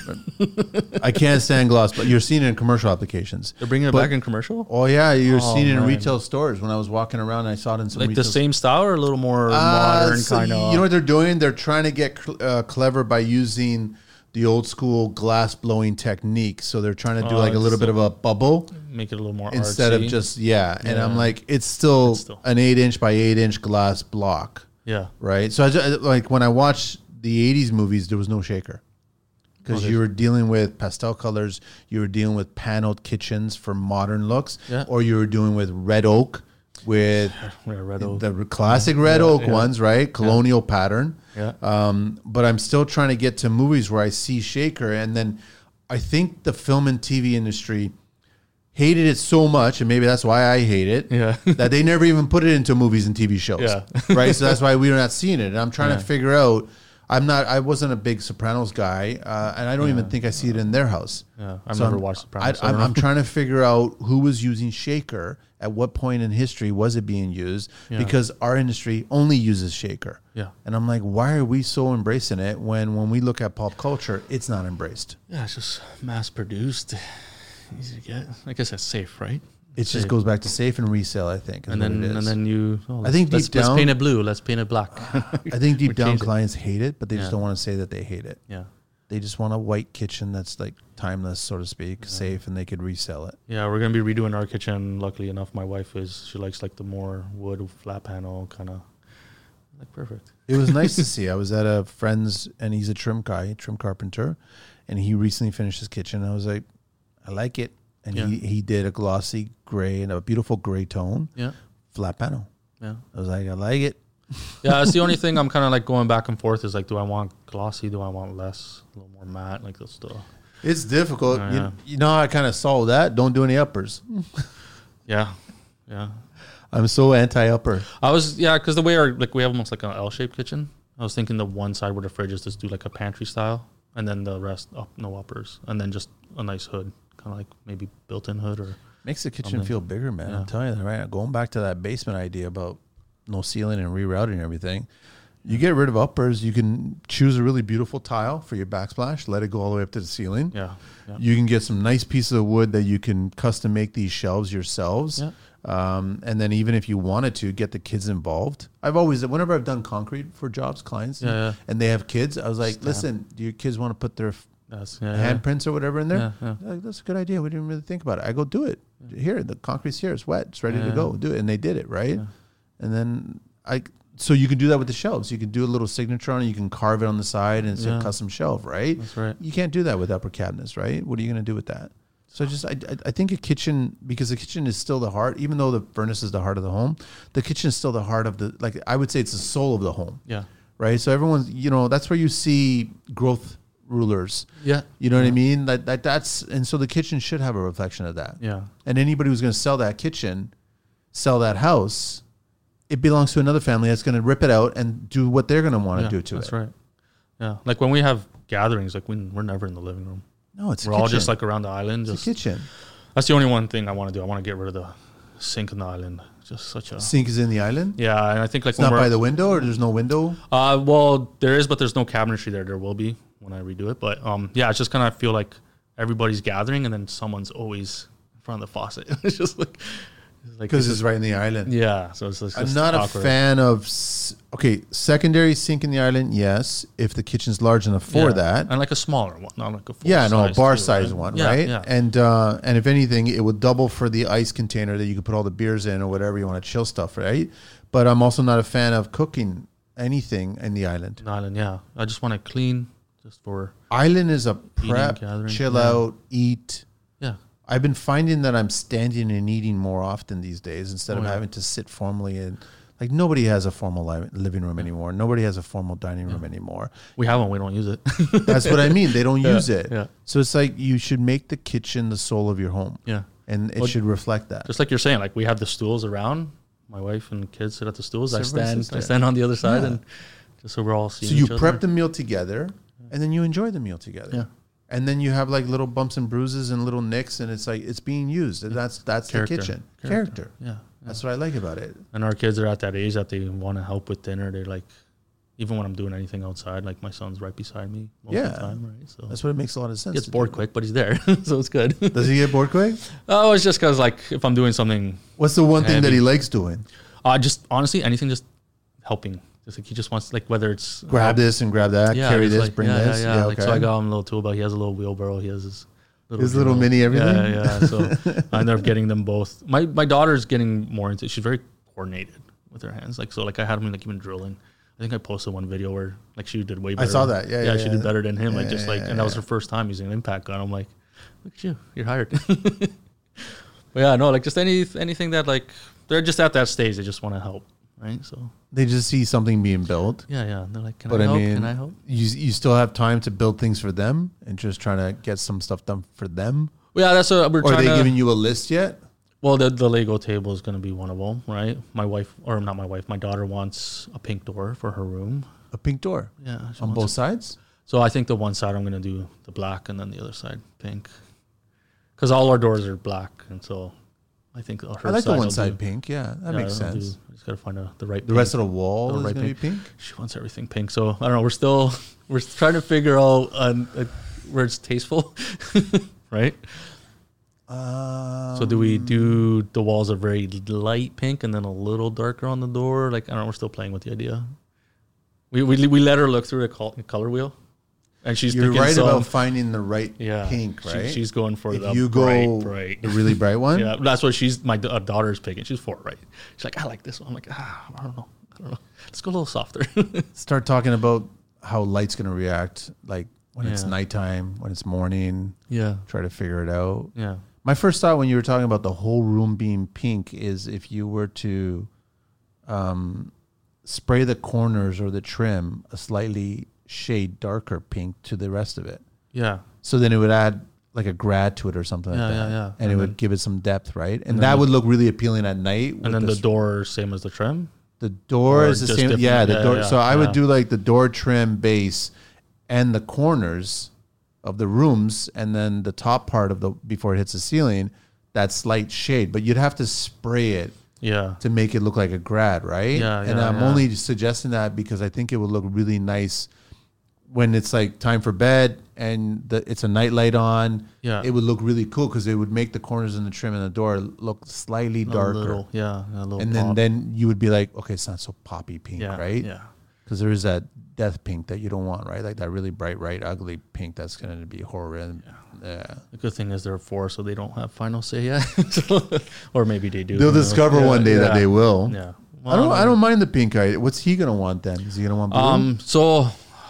I can't stand glass, but you're seeing it in commercial applications. They're bringing it But- back in commercial? Oh yeah, you're Oh, seeing it in man. retail stores. When I was walking around, I saw it in some Like retail the same style or a little more Uh, modern so kind of? You know what they're doing? They're trying to get cl- uh, clever by using the old school glass blowing technique. So they're trying to do Oh, like a little bit so- of a bubble make it a little more instead artsy. of just yeah. And Yeah. I'm like, it's still, It's still- an eight inch by eight inch glass block, Yeah. right? So I just, like when I watched the eighties movies, there was no shaker. Because Oh, you were dealing with pastel colors, you were dealing with paneled kitchens for modern looks, Yeah. or you were doing with red oak with Yeah, red oak. the classic red Yeah, oak yeah. ones, right? Colonial pattern. Yeah. Um, but I'm still trying to get to movies where I see shaker, and then I think the film and T V industry hated it so much, and maybe that's why I hate it. Yeah. that they never even put it into movies and T V shows. Yeah. right. So that's why we're not seeing it. And I'm trying Yeah. to figure out. I'm not. I wasn't a big Sopranos guy, uh, and I don't even think I see it in their house. Yeah, I've So never I'm- watched I, Sopranos. so I I'm, don't know. I'm trying to figure out who was using shaker at what point in history was it being used, Yeah. because our industry only uses shaker. Yeah. And I'm like, why are we so embracing it when when we look at pop culture, it's not embraced? Yeah, it's just mass produced, easy to get. I guess that's safe, right? It just Safe. goes back to safe and resale, I think. Is And what then it is. and then you. Oh, let's, think let's, deep let's down- paint it blue. Let's paint it black. I think deep Or down change it. clients hate it, but they just Yeah. don't want to say that they hate it. Yeah. They just want a white kitchen that's like timeless, so to speak, safe, and they could resell it. Yeah, we're gonna be redoing our kitchen. Luckily enough, my wife is she likes like the more wood flat panel kind of like perfect. It was nice to see. I was at a friend's, and he's a trim guy, trim carpenter, and he recently finished his kitchen. I was like, I like it. And Yeah. he, he did a glossy gray and a beautiful gray tone, Yeah, flat panel. yeah, I was like, I like it. yeah. That's the only thing I'm kind of like going back and forth. Is like, do I want glossy? Do I want less, a little more matte? Like that's the It's difficult. Oh, you, yeah. you know how I kind of solved that? Don't do any uppers. yeah, yeah. I'm so anti-upper. I was yeah, because the way our like we have almost like an L-shaped kitchen. I was thinking the one side where the fridge is just do like a pantry style, and then the rest up no uppers, and then just a nice hood, kind of like maybe built-in hood or Makes the kitchen Something. feel bigger, man. I'm Yeah. telling you that right now. Going back to that basement idea about no ceiling and rerouting everything. You get rid of uppers, you can choose a really beautiful tile for your backsplash, let it go all the way up to the ceiling. yeah, yeah, You can get some nice pieces of wood that you can custom make these shelves yourselves. yeah. Um, and then even if you wanted to, get the kids involved. I've always, whenever I've done concrete for jobs, clients, Yeah, yeah. and they have kids, I was like, Stamp. listen, do your kids want to put their f- That's yeah, yeah. handprints or whatever in there? Yeah, yeah. They're like, that's a good idea. We didn't really think about it. I go, do it. Here, the concrete's here. It's wet. It's ready to Yeah. go. Do it. And they did it, right? Yeah. And then I, so you can do that with the shelves. You can do a little signature on it. You can carve it on the side and it's Yeah. a custom shelf, right? That's right. You can't do that with upper cabinets, right? What are you going to do with that? So just, I, I- I think a kitchen, because the kitchen is still the heart, even though the furnace is the heart of the home, the kitchen is still the heart of the, like, I would say it's the soul of the home, Yeah, right? So everyone's, you know, that's where you see growth rulers. yeah, You know what I mean? That, that that's, and so the kitchen should have a reflection of that. yeah. And anybody who's going to sell that kitchen, sell that house, it belongs to another family that's going to rip it out and do what they're going to want to yeah, do to that's it. right. Yeah, like when we have gatherings, like we, we're never in the living room. No, it's a We're kitchen. all just like around the island. it's Just a kitchen. that's the only one thing I want to do. I want to get rid of the sink in the island. Just such a Sink is in the island. yeah. And I think like It's when not we're by the window, or there's no window. uh well there is, but there's no cabinetry there. There will be when I redo it. But um yeah, it's just kind of feel like everybody's gathering and then someone's always in front of the faucet. It's just like it's like Because this it's is- right in the island. yeah. So it's just, I'm just not awkward. a fan of. s- Okay, secondary sink in the island, yes. If the kitchen's large enough for Yeah. that. and like a smaller one, not like a full Yeah, no, a size bar too, size right? one, Yeah, right? Yeah, And uh, and if anything, it would double for the ice container that you could put all the beers in or whatever you want to chill stuff, right? But I'm also not a fan of cooking anything in the island. An island. Yeah, I just want to clean just for Island is a prep, gathering, chill yeah. out, eat. yeah. I've been finding that I'm standing and eating more often these days instead Oh, of yeah. having to sit formally in. Like nobody has a formal li- living room anymore. Nobody has a formal dining room anymore. We have one. We don't use it. That's what I mean. They don't Yeah, use it. yeah. So it's like you should make the kitchen the soul of your home, yeah. and it Well, should reflect that. Just like you're saying, like we have the stools around. My wife and kids sit at the stools. So I everybody stand. sits I there. stand on the other side, Yeah. and just so we're all seeing. So you each prep other. the meal together, and then you enjoy the meal together. Yeah. And then you have like little bumps and bruises and little nicks, and it's like it's being used. And that's that's Character. the kitchen Character. character. Yeah. That's what I like about it. And our kids are at that age that they want to help with dinner. They're like, even when I'm doing anything outside, like my son's right beside me most Yeah. of the time, right? So That's what it makes a lot of sense. gets to bored do. quick, but he's there, so it's good. Does he get bored quick? Oh, it's just because like if I'm doing something, What's the one thing that Heavy. he likes doing? uh, just honestly anything, just helping. Just like he just wants like whether it's Grab this and grab that, yeah, carry just, this, like, bring yeah, this. Yeah, yeah. Yeah, Like, okay. so I got him a little tool belt. He has a little wheelbarrow. He has his little His little drill. mini everything? Yeah, yeah. So I ended up getting them both. My my daughter's getting more into. She's very coordinated with her hands. Like so, like I had him like even drilling. I think I posted one video where like she did way better. I saw that. Yeah, yeah. yeah, she yeah. did better than him. Yeah, like just yeah, like, yeah, and that was yeah. her first time using an impact gun. I'm like, look at you, you're hired. But yeah, no, like just any anything that like they're just at that stage. They just want to help, right? So They just see something being built. yeah, yeah. They're like, can But I I help? mean, can I help? you you still have time to build things for them and just trying to get some stuff done for them. Well, yeah, that's what we're Or are trying they to. giving you a list yet? Well, the the Lego table is going to be one of them, right? My wife, or not my wife, my daughter wants a pink door for her room. A pink door Yeah, she on wants both it. sides. So I think the one side I'm going to do the black, and then the other side pink, because all our doors are black, and so I think her I like the side one I'll side do- pink. Yeah, that yeah, makes I'll sense. do- I just got to find a, the right. The pink. rest of the wall The is right going to be pink. She wants everything pink, so I don't know. We're still we're trying to figure out um, uh, where it's tasteful, right? Um, So do we do the walls are very light pink and then a little darker on the door? Like I don't know, we're still playing with the idea. We we, we let her look through the col- color wheel, and she's You're picking right some, about finding the right yeah pink, she- right? she's going for if the you go bright, bright. the really bright one. Yeah, that's what she's my da- uh, daughter's picking. She's four, right? She's like, I like this one. I'm like, ah, I don't know, I don't know. Let's go a little softer. Start talking about how light's going to react, like when it's Yeah. nighttime, when it's morning. yeah, Try to figure it out. yeah, My first thought when you were talking about the whole room being pink is if you were to um, spray the corners or the trim a slightly shade darker pink to the rest of it. yeah. So then it would add like a grad to it or something Yeah, like that. yeah, yeah. And, And it then- would give it some depth, right? And, and then that the- would look really appealing at night. with And then the s- door same as the trim. The door Or is the just same. different- Yeah, the yeah, door. yeah, so I would yeah. do like the door trim base and the corners of the rooms, and then the top part of the before it hits the ceiling, that slight shade. But you'd have to spray it Yeah, to make it look like a grad, right? Yeah, And yeah, I'm yeah. only suggesting that because I think it would look really nice when it's like time for bed and the, it's a night light on. Yeah. It would look really cool because it would make the corners and the trim and the door look slightly a darker. little, yeah, a little. And then, pop. then you would be like, okay, it's not so poppy pink, yeah, right? Yeah, Because there is that death pink that you don't want, right? Like that really bright, right, ugly pink that's going to be horrid. Yeah. the good thing is they're four, so they don't have final say yet. Or maybe they do. They'll who knows? discover Yeah, one day that yeah, they will. Yeah. I don't. Well, I don't mind the pink eye. What's he gonna want then? Is he gonna want blue? Um. So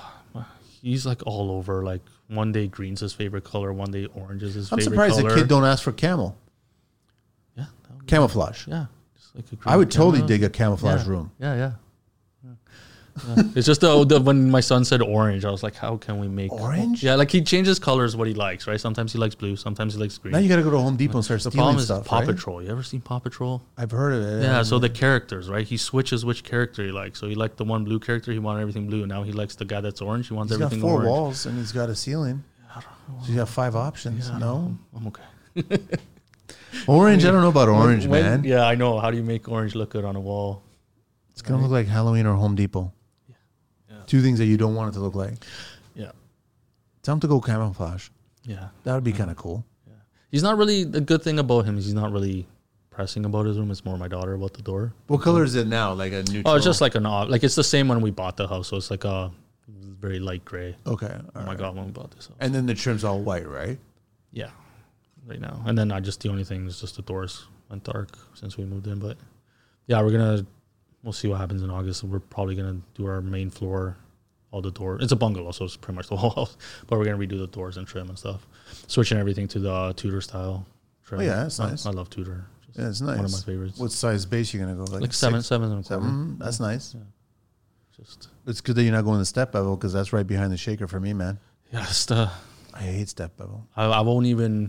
he's like all over. Like one day green's his favorite color. One day orange is his I'm favorite surprised color. the kid don't ask for camel Yeah. that would be- camouflage. Yeah. Just like a I would green totally camera. dig a camouflage yeah. room. Yeah. Yeah. Yeah. Yeah. It's just the, the when my son said orange, I was like, how can we make Orange? Yeah, like he changes colors what he likes, right? Sometimes he likes blue, sometimes he likes green. Now you got to go to Home Depot and start the stealing problem is stuff. Paw right? Patrol. You ever seen Paw Patrol? I've heard of it. Yeah, so the characters, right? He switches which character he likes. So he liked the one blue character, he wanted everything blue. Now he likes the guy that's orange, he wants he's got everything four orange. walls and he's got a ceiling. So he's got five options. Yeah, No I'm okay. orange. I don't know about orange, When- man. Yeah, I know. How do you make orange look good on a wall? It's gonna look like Halloween or Home Depot. Yeah. Two things that you don't want it to look like. Yeah. Tell him to go camouflage. Yeah. That would be kind of cool. He's not really, the good thing about him is he's not really pressing about his room. It's more my daughter about the door. What color is it now? Like a neutral? Oh, it's just like an odd, like it's the same when we bought the house. So it's like a very light gray. okay. Oh all my right. God, when we bought this house. And then the trim's all white, right? Yeah, right now. And then I just, the only thing is just the doors went dark since we moved in. But yeah, we're going to, we'll see what happens in August. We're probably going to do our main floor, all the doors. It's a bungalow, so it's pretty much the whole house. But we're going to redo the doors and trim and stuff. Switching everything to the Tudor style trim. Oh, yeah, that's I, nice. I love Tudor. Just Yeah, it's nice. One of my favorites. What size base you gonna go? like seven, six, seven and a quarter. seven? That's nice. Just, It's good that you're not going to step bevel because that's right behind the shaker for me, man. yeah, just, uh, I hate step bevel. I, I won't even,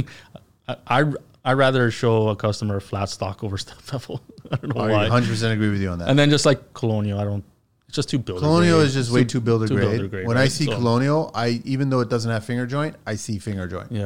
I, I, I'd rather show a customer flat stock over step bevel. I don't know I why. one hundred percent agree with you on that. And then just like Colonial, I don't, it's just too builder Colonial grade. is just It's way too- too builder too grade. builder grade, When I right? see So- Colonial, I even though it doesn't have finger joint, I see finger joint. Yeah.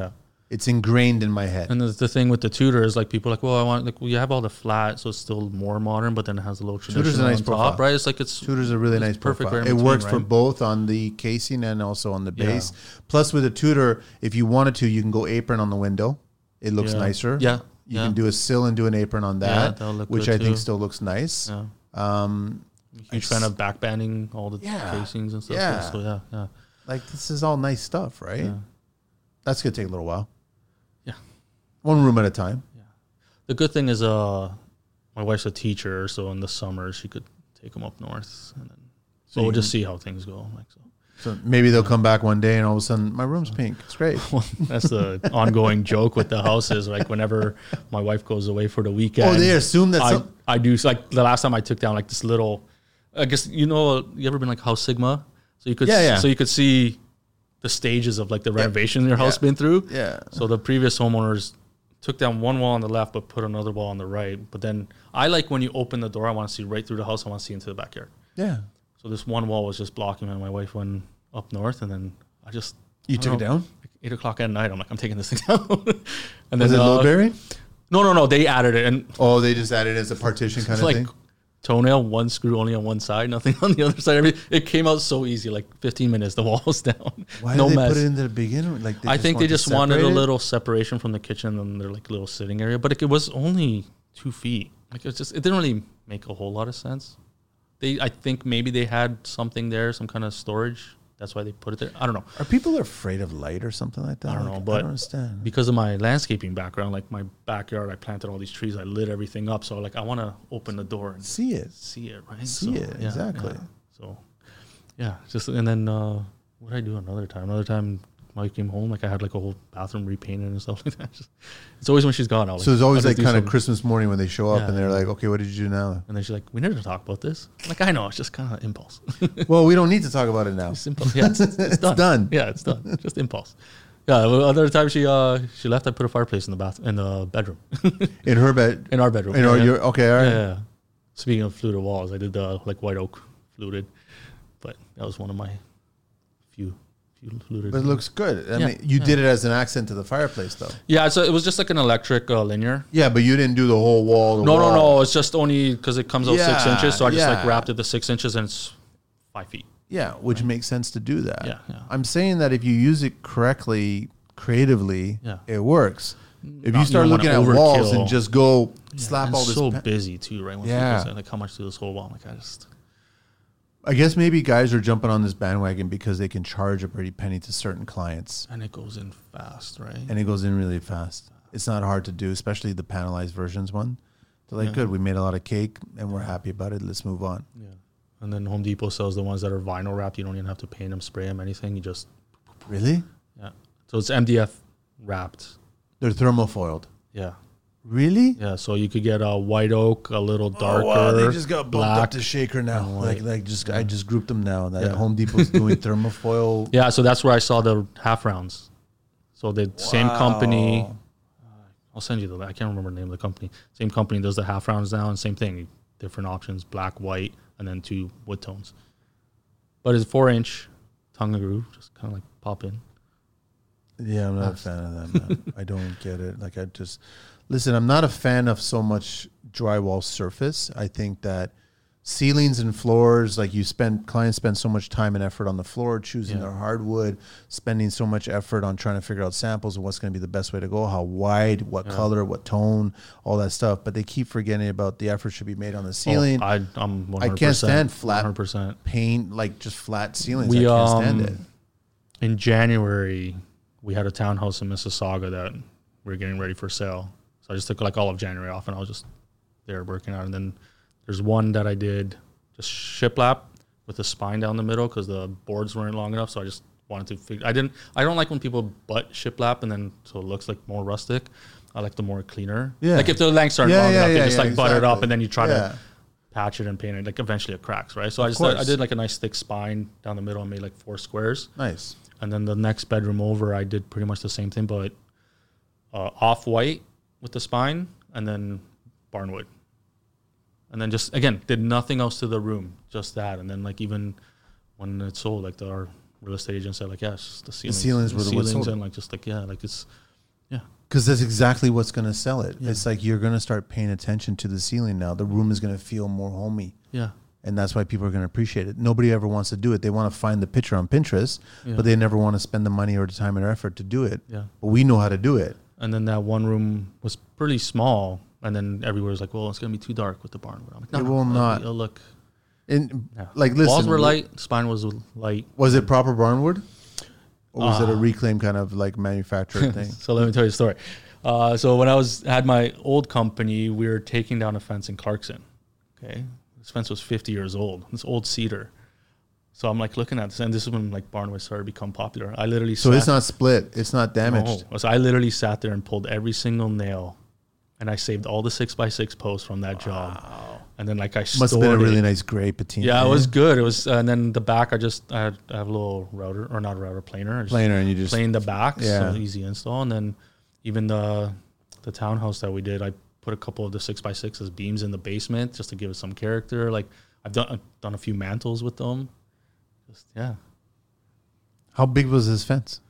It's ingrained in my head. And the, the thing with the Tudor is like people are like, well, I want like well, you have all the flat, so it's still more modern, but then it has a little traditional Tudor's a nice on profile. top, right? It's like it's Tudor's a really nice perfect. profile. Right it between, works right? for both on the casing and also on the Yeah. base. Plus, with a Tudor, if you wanted to, you can go apron on the window. It looks yeah. nicer. Yeah, You yeah. can do a sill and do an apron on Yeah, that, that'll look which good I think too. still looks nice. Yeah. Um, Huge fan of back banding all the Yeah. casings and stuff. Yeah. So yeah, yeah. like this is all nice stuff, right? Yeah. That's gonna take a little while. Yeah. One room at a time. The good thing is, uh, my wife's a teacher, so in the summer she could take them up north, and then so, So we'll you just see how things go. Like so, So maybe they'll come back one day and all of a sudden my room's pink. It's great. that's the ongoing joke with the house is like whenever my wife goes away for the weekend. Oh, they assume that I, some, I do like the last time I took down like this little. I guess you know you ever been like House Sigma, so you could Yeah, yeah. so you could see the stages of like the renovation your house Yeah. been through. yeah. So the previous homeowners took down one wall on the left, but put another wall on the right. But then I like when you open the door, I want to see right through the house. I want to see into the backyard. Yeah. So this one wall was just blocking, and my wife went up north, and then I just You I took it don't know, down? like eight o'clock at night. I'm like, I'm taking this thing down. and Was then it uh, low berry? No, no, no. They added it, and Oh, they just added it as a partition kind it's of like thing? toenail, one screw only on one side, nothing on the other side. Every, it came out so easy, like fifteen minutes. The wall was down. Why no did they mess. put it in the beginning? Like they I just think want they to just wanted a separate it? little separation from the kitchen and their like little sitting area, but it, it was only two feet. Like it was just, it didn't really make a whole lot of sense. They, I think maybe they had something there, some kind of storage. That's why they put it there. I don't know. Are people afraid of light or something like that? I don't Like, know, I but don't understand. because of my landscaping background, like my backyard, I planted all these trees. I lit everything up, so like I want to open the door and See it. see it, right? See it, exactly. yeah. So, yeah, just and then uh, what did I do another time? Another time, when I came home, like I had like a whole bathroom repainted and stuff like that. Just, it's always when she's gone. I'll, So it's I'll always just like do kind of something. Christmas morning when they show up Yeah, and they're yeah. like, okay, what did you do now? And then she's like, "We needed to talk about this." I'm like, I know, it's just kind of impulse. Well, we don't need to talk about it now. It's impulse. Yeah, it's, it's, It's done. done. Yeah, it's done. Just impulse. Yeah. well, Other time she uh she left. I put a fireplace in the bath in the bedroom, In her bed. in our bedroom. In yeah, our, yeah. your, okay, all right. Yeah, yeah. Speaking of fluted walls, I did the like white oak fluted, but that was one of my few few fluted. But it looks good. I Yeah, mean, you yeah. did it as an accent to the fireplace, though. Yeah, so it was just like an electric uh, linear. Yeah, but you didn't do the whole wall. The No, wall. no, no. It's just only because it comes out six Yeah, inches, so I just like yeah. wrapped it to six inches and it's five feet. Yeah, which makes sense to do that. Yeah, yeah. I'm saying that if you use it correctly, creatively, Yeah. it works. If Not- you start you don't looking at wanna walls overkill. and just go Yeah, slap and all this, so pa- busy too, right? When Yeah. people say, like, how much do this whole wall? I'm like, I just I guess maybe guys are jumping on this bandwagon because they can charge a pretty penny to certain clients, and it goes in fast, right? and it goes in really fast. It's not hard to do, especially the panelized versions one. They're like, Yeah. good, we made a lot of cake, and we're happy about it. Let's move on. Yeah. And then Home Depot sells the ones that are vinyl wrapped. You don't even have to paint them, spray them, anything. You just Really? yeah. So it's M D F wrapped. They're thermofoiled. Yeah. Really? Yeah. So you could get a white oak, a little darker. Oh, wow, they just got bumped black. up to shaker now. and Like, white. like just I just grouped them now. That Yeah. Home Depot's doing thermofoil. Yeah. So that's where I saw the half rounds. So the same company. Wow. I'll send you the. I can't remember the name of the company. Same company does the half rounds now, and same thing. Different options: black, white, and then two wood tones. But it's four inch tongue and groove, just kind of like pop in. Yeah, I'm not a fan of that, man. I don't get it. Like, I just listen. I'm not a fan of so much drywall surface. I think that ceilings and floors, like you spend clients spend so much time and effort on the floor choosing Yeah. their hardwood, spending so much effort on trying to figure out samples and what's going to be the best way to go, how wide, what Yeah. color, what tone, all that stuff. But they keep forgetting about the effort should be made on the ceiling. Oh, I, I'm one hundred percent. I can't stand flat one hundred percent. paint, like just flat ceilings. We, I can't stand um, it. In January, we had a townhouse in Mississauga that we were getting ready for sale. So I just took like all of January off, and I was just there working on it. And then there's one that I did just shiplap with a spine down the middle because the boards weren't long enough. So I just wanted to figure. I didn't. I don't like when people butt shiplap and then so it looks like more rustic. I like the more cleaner. Yeah. Like if the lengths aren't Yeah, long yeah, enough, yeah, they just yeah, like butt it up, exactly. and then you try Yeah. to patch it and paint it. Like eventually it cracks, right? So I Of just I course. did like a nice thick spine down the middle and made like four squares. Nice. And then the next bedroom over, I did pretty much the same thing, but uh, off-white with the spine and then barnwood. And then just, again, did nothing else to the room, just that. And then, like, even when it sold, like, the, our real estate agent said, like, yeah, it's just the ceilings. ceilings were the ones ceilings sold. and, like, just, like, yeah, like, it's, Yeah. Because that's exactly what's going to sell it. Yeah. It's like you're going to start paying attention to the ceiling now. The room is going to feel more homey. Yeah. And that's why people are going to appreciate it. Nobody ever wants to do it. They want to find the picture on Pinterest, Yeah. but they never want to spend the money or the time and effort to do it. Yeah. But we know how to do it. And then that one room was pretty small. And then everywhere was like, well, it's going to be too dark with the barn. I'm like, no, It will it'll- not. It'll look. And Yeah. like, listen, Walls were light. Spine was light. Was it proper barnwood? Or was Uh, it a reclaim kind of like manufactured thing? So let me tell you a story. Uh, so when I was had my old company, we were taking down a fence in Clarkson. Okay, this fence was fifty years old. This old cedar. So I'm like looking at this, and this is when like barnwood started to become popular. I literally So sat, it's not split. It's not damaged. No. So I literally sat there and pulled every single nail, and I saved all the six by six posts from that job. And then like I Must have stored been a really it. nice gray patina. Yeah, it was good. It was, and then the back I just I, had, I have a little router or not a router planer. I just planer, and you just planed the back, Yeah. so easy install. And then even the the townhouse that we did, I put a couple of the six by sixes beams in the basement just to give it some character. Like I've done I've done a few mantles with them. Just yeah. How big was this fence?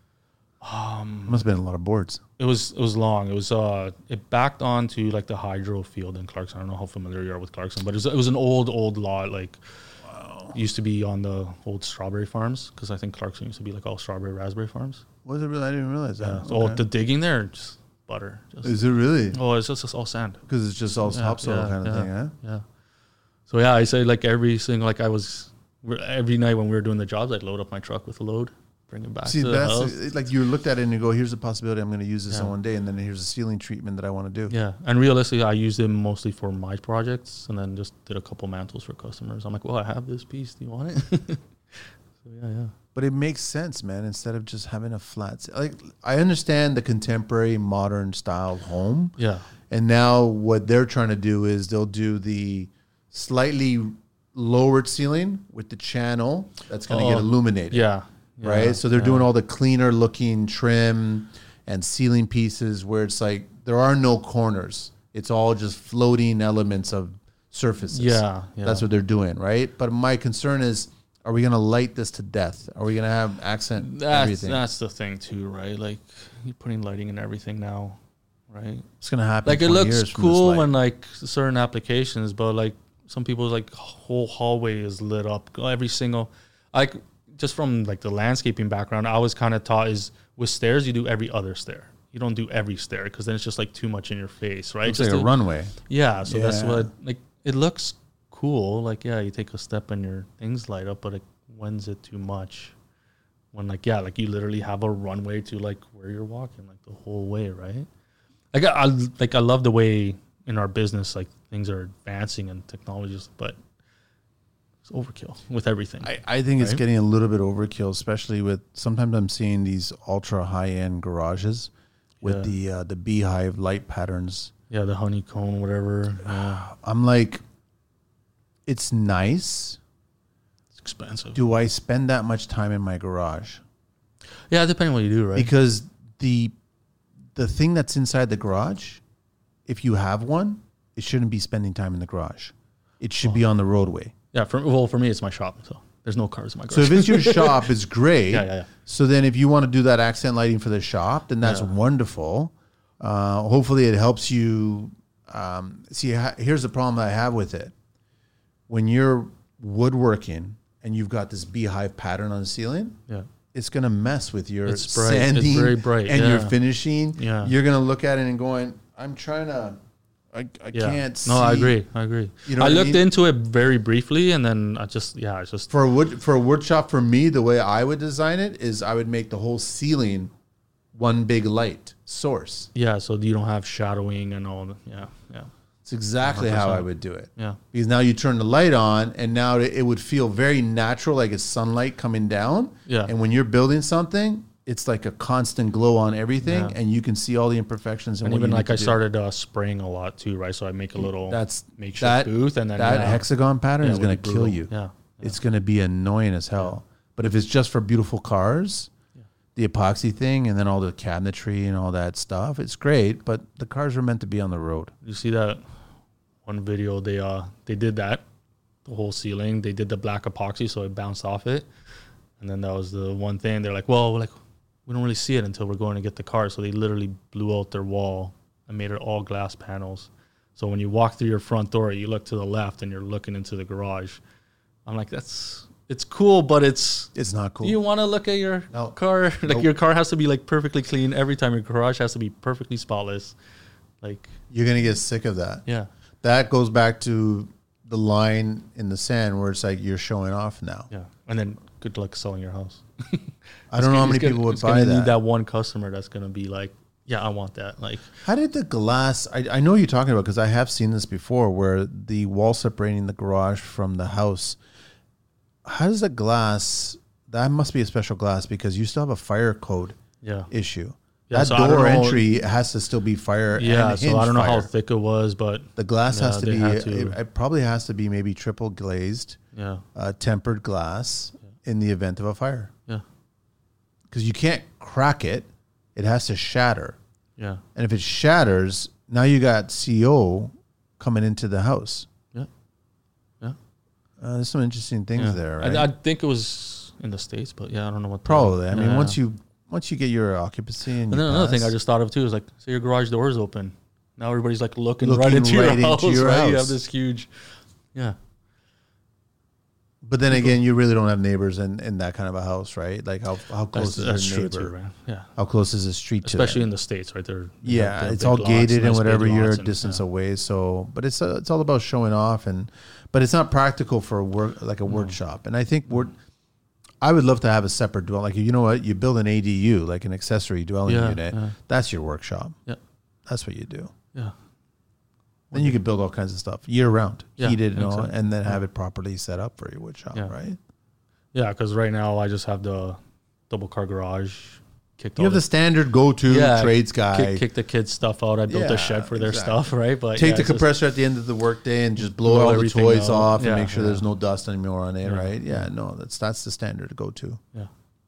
Um, Must have been a lot of boards. it was it was long. It was uh it backed onto like the hydro field in Clarkson. I don't know how familiar you are with Clarkson, but it was, it was an old old lot. Like wow. Used to be on the old strawberry farms because I think Clarkson used to be like all strawberry raspberry farms. Was it really? I didn't realize that. Yeah. So Okay. the digging there, just butter. Just, Is it really? oh, it's just, just all sand. Because it's just all Yeah, topsoil yeah, kind of yeah, thing, huh? Yeah. So yeah, I say like every single like I was every night when we were doing the jobs, I'd load up my truck with a load, bring it back See, to the that's house. it's like you looked at it and you go, "Here's a possibility. I'm going to use this Yeah. on one day, and then here's a ceiling treatment that I want to do." Yeah, and realistically, I used them mostly for my projects, and then just did a couple mantles for customers. I'm like, well, I have this piece. Do you want it? So yeah, yeah. But it makes sense, man. Instead of just having a flat, ce- like I understand the contemporary modern style home, Yeah. and now what they're trying to do is they'll do the slightly lowered ceiling with the channel that's going to Oh, get illuminated. Yeah. Right. Yeah, So they're yeah. doing all the cleaner looking trim and ceiling pieces where it's like there are no corners. It's all just floating elements of surfaces. Yeah, yeah. That's what they're doing. Right. But my concern is, are we going to light this to death? Are we going to have accent That's everything? that's the thing too, right? Like you're putting lighting in everything now, right? It's going to happen. Like it twenty looks years from this cool light. when like certain applications, but like some people's like whole hallway is lit up. Every single, like just from like the landscaping background, I was kind of taught is with stairs you do every other stair. You don't do every stair because then it's just like too much in your face, right? It's Just like a to- runway. Yeah, so that's Yeah. what like it looks cool. Like yeah, you take a step and your things light up, but like when's it too much? When like yeah, like you literally have a runway to like where you're walking like the whole way, right? Like I, I like I love the way in our business like things are advancing and technologies, but it's overkill with everything. I, I think it's Right? getting a little bit overkill, especially with sometimes I'm seeing these ultra high end garages with Yeah. the uh, the beehive light patterns. yeah, the honeycomb, whatever. Yeah, I'm like, it's nice. it's expensive. Do I spend that much time in my garage? Yeah, depending what you do, right? Because the the thing that's inside the garage, if you have one, it shouldn't be spending time in the garage. It should be on the roadway. yeah, for well, for me it's my shop, so there's no cars in my garage. So if it's your shop, it's great. Yeah, yeah, yeah. So then if you want to do that accent lighting for the shop, then that's Yeah. wonderful. Uh, hopefully it helps you. Um, see, ha- here's the problem I have with it. When you're woodworking and you've got this beehive pattern on the ceiling, yeah. it's going to mess with your It's bright. It's sanding very bright, and your yeah. finishing. Yeah. You're going to look at it and going, I'm trying to, I, I Yeah. can't see. No, I agree. I agree. You know I what I looked mean? into it very briefly, and then I just yeah, it's just For a wood for a wood shop, for me, the way I would design it is I would make the whole ceiling one big light source. yeah. So you don't have shadowing and all. The, yeah, yeah, It's exactly how I one hundred percent. would do it. yeah, Because now you turn the light on, and now it it would feel very natural, like it's sunlight coming down. Yeah. And when you're building something, it's like a constant glow on everything, Yeah. and you can see all the imperfections. And, and what even you like need I to do. started uh, spraying a lot too, right? So I make a little That's makeshift that booth, and then that yeah, hexagon pattern yeah, is would going be to kill brutal. you. Yeah, yeah. It's going to be annoying as hell. But if it's just for beautiful cars, the epoxy thing, and then all the cabinetry and all that stuff, it's great. But the cars are meant to be on the road. You see that one video? They uh they did that the whole ceiling. They did the black epoxy, so it bounced off it, and then that was the one thing. They're like, well, like we don't really see it until we're going to get the car. So they literally blew out their wall and made it all glass panels. So when you walk through your front door, you look to the left and you're looking into the garage. I'm like, that's it's cool, but it's It's not cool. Do you want to look at your No. car? Like Nope. your car has to be like perfectly clean every time. Your garage has to be perfectly spotless. Like You're gonna get sick of that. yeah, That goes back to the line in the sand where it's like you're showing off now. yeah. And then good luck selling your house. I don't know how many It's gonna- people would it's buy gonna that. Need that one customer that's gonna be like, yeah, I want that. Like How did the glass? I, I know you're talking about because I have seen this before, where the wall separating the garage from the house. How does the glass? That must be a special glass because you still have a fire code yeah, issue. Yeah, that so I don't door know- entry has to still be fire. yeah. and So I don't know how hinge fire. thick it was, but The glass Yeah, has to they be. had to- It, it probably has to be maybe triple glazed, yeah, uh, tempered glass in the event of a fire. yeah, Because you can't crack it; it has to shatter. yeah, And if it shatters, now you got C O coming into the house. yeah, yeah. Uh, there's some interesting things yeah. there, right? I, I think it was in the States, but yeah, I don't know what. the- Probably. I mean, yeah. once you once you get your occupancy and, And you then another thing pass- I just thought of too is like, say your garage door is open. Now everybody's like looking, Looking right into right your into house. your right? You house. have this huge, yeah, But then again, you really don't have neighbors in, in that kind of a house, right? Like how how close that's, is that's your true neighbor? too, man. Yeah, How close is the street to especially them? in the States, right? They're they Yeah, have their it's big all lots, gated and nice big whatever. You're a lots and- distance yeah. away, so but it's uh it's all about showing off, and but it's not practical for a work like a workshop. And I think we're I would love to have a separate dwelling. Like you know what, you build an A D U, like an accessory dwelling Yeah, unit. yeah. That's your workshop. Yeah, That's what you do. yeah, Then you could build all kinds of stuff year round, Yeah, heated and all, exactly. and then have Yeah. it properly set up for your wood shop, Yeah. right? yeah. Because right now I just have the double car garage. Kicked You all have the standard go-to Yeah, trades guy. kick, kick the kids' stuff out. I built Yeah, a shed for their exactly. stuff, right? But Take yeah, the it's just- compressor at the end of the workday and just blow, Blow all the everything toys out. off and Yeah, make sure yeah. there's no dust anymore on it, Yeah. right? Yeah, no, that's that's the standard go-to. yeah.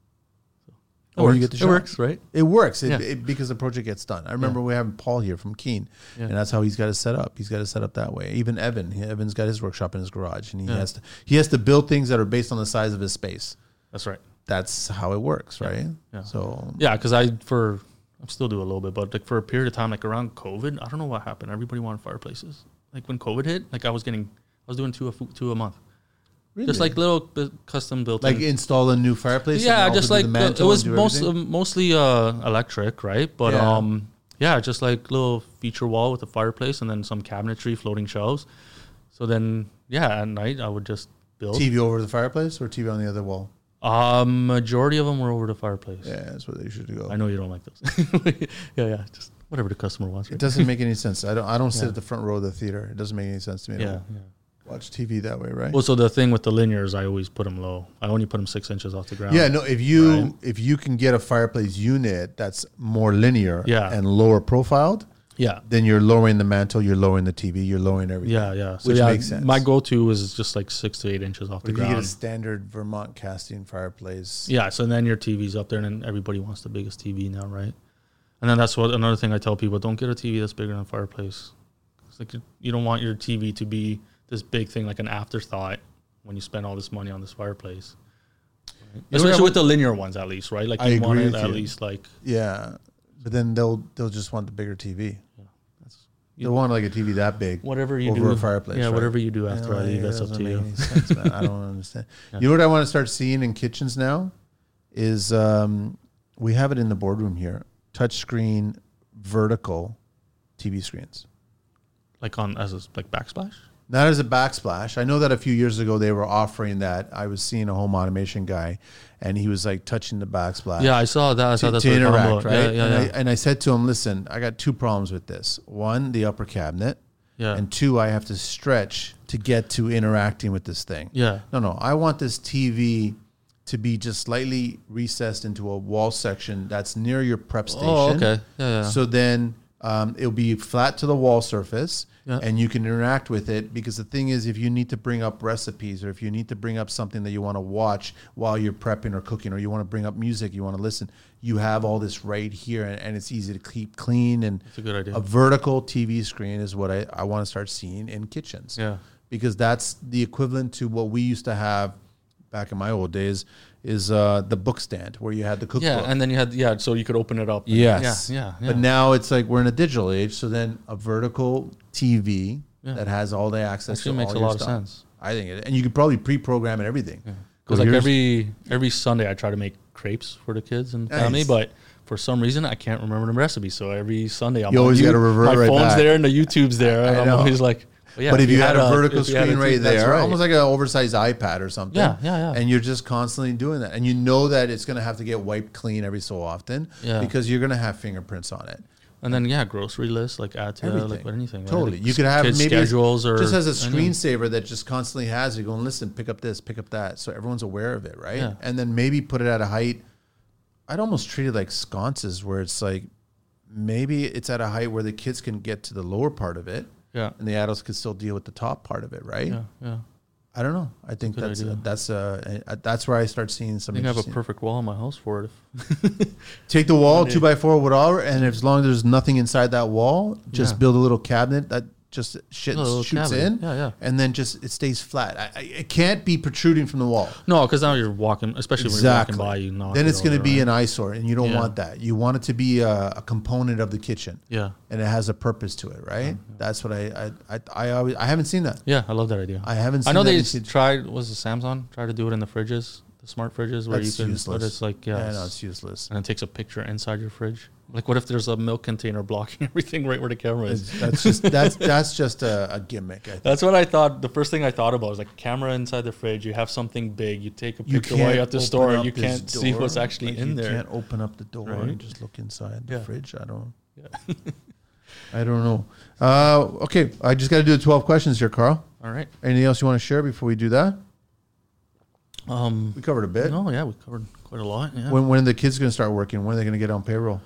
Or It you works. get the It shop. works, right? It works it, Yeah. it, because the project gets done. I remember we having Paul here from Keene, Yeah. and that's how he's got it set up. He's got it set up that way. Even Evan, he, Evan's got his workshop in his garage, and he Yeah. has to he has to build things that are based on the size of his space. That's right. That's how it works, right? Yeah. So Yeah, because I for I still do a little bit, but like for a period of time, like around COVID, I don't know what happened. Everybody wanted fireplaces. Like when COVID hit, like I was getting, I was doing two a fu- two a month, really? just like little bu- custom built. like install a new fireplace. yeah, and just also do like the uh, it mantle was and do most everything? um, mostly uh, electric, right? But Yeah. um, yeah, just like little feature wall with a fireplace and then some cabinetry, floating shelves. So then, yeah, at night I would just build. T V over the fireplace or T V on the other wall. Um, majority of them were over the fireplace. Yeah, that's where they should go. I know you don't like those. yeah, yeah, just whatever the customer wants. It Right? doesn't make any sense. I don't. I don't sit Yeah. at the front row of the theater. It doesn't make any sense to me. to Yeah, yeah. watch T V that way, right? Well, so the thing with the linears, I always put them low. I only put them six inches off the ground. yeah, no. If you Right. if you can get a fireplace unit that's more linear, Yeah. and lower profiled, yeah, then you're lowering the mantle, you're lowering the T V, you're lowering everything. yeah, yeah. So Which yeah, makes sense. my go-to is just like six to eight inches off But the if you get a ground. standard Vermont casting fireplace, Yeah, so then your T V's up there, and then everybody wants the biggest T V now, right? And then that's what another thing I tell people: don't get a T V that's bigger than a fireplace. It's like you, you don't want your T V to be this big thing, like an afterthought when you spend all this money on this fireplace. Right? know Especially what- with the linear ones, at least, right? Like I you want agree it with at you. least like yeah. But then they'll they'll just want the bigger T V. that's They'll want like a T V that big. whatever you over do. a fireplace, Yeah, right? whatever you do after I Yeah, leave, it that's up doesn't to make you. any sense, man. I don't understand. Yeah. You know what I want to start seeing in kitchens now is um, we have it in the boardroom here. Touchscreen vertical T V screens. Like on as a like backsplash. Not as a backsplash. I know that a few years ago they were offering that. I was seeing a home automation guy, and he was like touching the backsplash. Yeah, I saw that. I saw to, that's to what they're talking interact, about. right? Yeah, yeah, and, yeah. I, and I said to him, "Listen, I got two problems with this. One, the upper cabinet, yeah. and two, I have to stretch to get to interacting with this thing. yeah. No, no, I want this T V to be just slightly recessed into a wall section that's near your prep station. Oh, okay. Yeah, yeah. So then um, it'll be flat to the wall surface, Yeah. and you can interact with it. Because the thing is, if you need to bring up recipes, or if you need to bring up something that you want to watch while you're prepping or cooking, or you want to bring up music, you want to listen, you have all this right here, and, and it's easy to keep clean. And That's a good idea. a vertical T V screen is what I, I want to start seeing in kitchens. Yeah. Because that's the equivalent to what we used to have back in my old days. is uh, the book stand where you had the cookbook. Yeah, and then you had yeah, so you could open it up. Yes. Yeah, yeah, yeah. But now it's like we're in a digital age, so then a vertical T V Yeah. that has all the access Actually to makes all a your lot stuff. of sense. I think it, and you could probably pre-program and everything. Because Go, like here's- every every Sunday I try to make crepes for the kids and Nice. family, but for some reason I can't remember the recipe. So every Sunday I'm You on always you- gotta revert my right phone's back. there and the YouTube's there, and I I'm know. always like, well, yeah, but if you, had, a vertical if you had screen a right T V, that's there, right. almost like an oversized iPad or something. Yeah, yeah, yeah. And you're just constantly doing that. And you know that it's going to have to get wiped clean every so often Yeah. because you're going to have fingerprints on it. And then yeah, grocery lists like add to that, Everything. like with anything. Right? Totally. Like You could have kids maybe it's schedules or just as a anything. screensaver that just constantly has you going, listen, pick up this, pick up that. So everyone's aware of it, right? Yeah. And then maybe put it at a height. I'd almost treat it like sconces where it's like maybe it's at a height where the kids can get to the lower part of it Yeah, and the adults can still deal with the top part of it, right? yeah, yeah. I don't know. I think Good that's idea. that's uh uh, that's where I start seeing I some. think I have a interesting- perfect wall in my house for it. If, Take the wall One two by four, whatever, and as long as there's nothing inside that wall, just Yeah. build a little cabinet that just shit A little shoots cabinet. in, Yeah, yeah. and then just it stays flat. I, I, it can't be protruding from the wall. no, because now you're walking, especially Exactly. when you're walking by, you knock Then it it's going to over, be right? an eyesore, and you don't Yeah. want that. You want it to be a, a component of the kitchen, Yeah, and it has a purpose to it, right? That's what I I I I, always, I haven't seen that. yeah. I love that idea. I haven't. Seen I know that they in s- kitchen. tried. Was it Samsung tried to do it in the fridges, the smart fridges, where That's you can. useless. But it's like yeah, Yeah, it's- no, it's useless. and it takes a picture inside your fridge. Like, what if there's a milk container blocking everything right where the camera is? It's- that's just that's that's just a, a gimmick. I think. That's what I thought. The first thing I thought about was like camera inside the fridge. You have something big. You take a You picture while you're at the open store. up You this can't see door. what's actually Like, in you there. can't open up the door Right? and just look inside the Yeah. fridge. I don't. Yeah. I don't know. Uh, okay, I just got to do the twelve questions here, Carl. All right. Anything else you want to share before we do that? Um. We covered a bit. No. Yeah, we covered quite a lot. Yeah. When when are the kids going to start working? When are they going to get on payroll?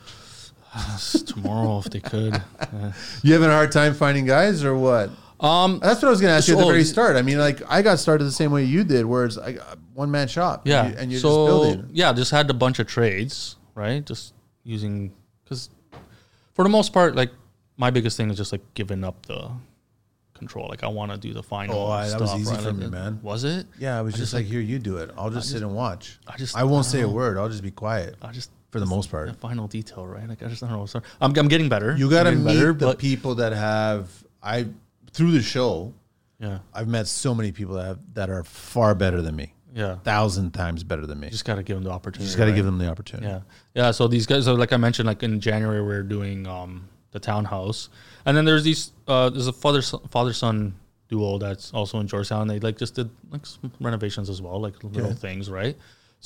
Tomorrow, if they could. Yeah. You having a hard time finding guys or what? Um. That's what I was going to ask you at the So- very start. I mean, like I got started the same way you did, where it's like a one man shop. Yeah. and, you, and you're so just building. yeah, just had a bunch of trades, right? Just using because for the most part, like my biggest thing is just like giving up the control. Like I want to do the final. Oh, I- that stuff, was easy right? for Like, me, man. Was it? Yeah, I was I just just, like, like- here, you do it. I'll just I sit just- and watch. I just I won't I say a don't know. word. I'll just be quiet I just for the most part. the final detail, right? Like I just I don't know. So I'm I'm getting better. You got to I'm meet getting better, the but people that have I through the show. yeah, I've met so many people that have, that are far better than me, yeah. thousand times better than me. You just got to give them the You opportunity. just got to right? give them the opportunity. Yeah, yeah. So these guys, so like I mentioned, like in January we are doing um, the townhouse, and then there's these uh, there's a father father son duo that's also in Georgetown. They like just did like some renovations as well, like little Okay. things, right?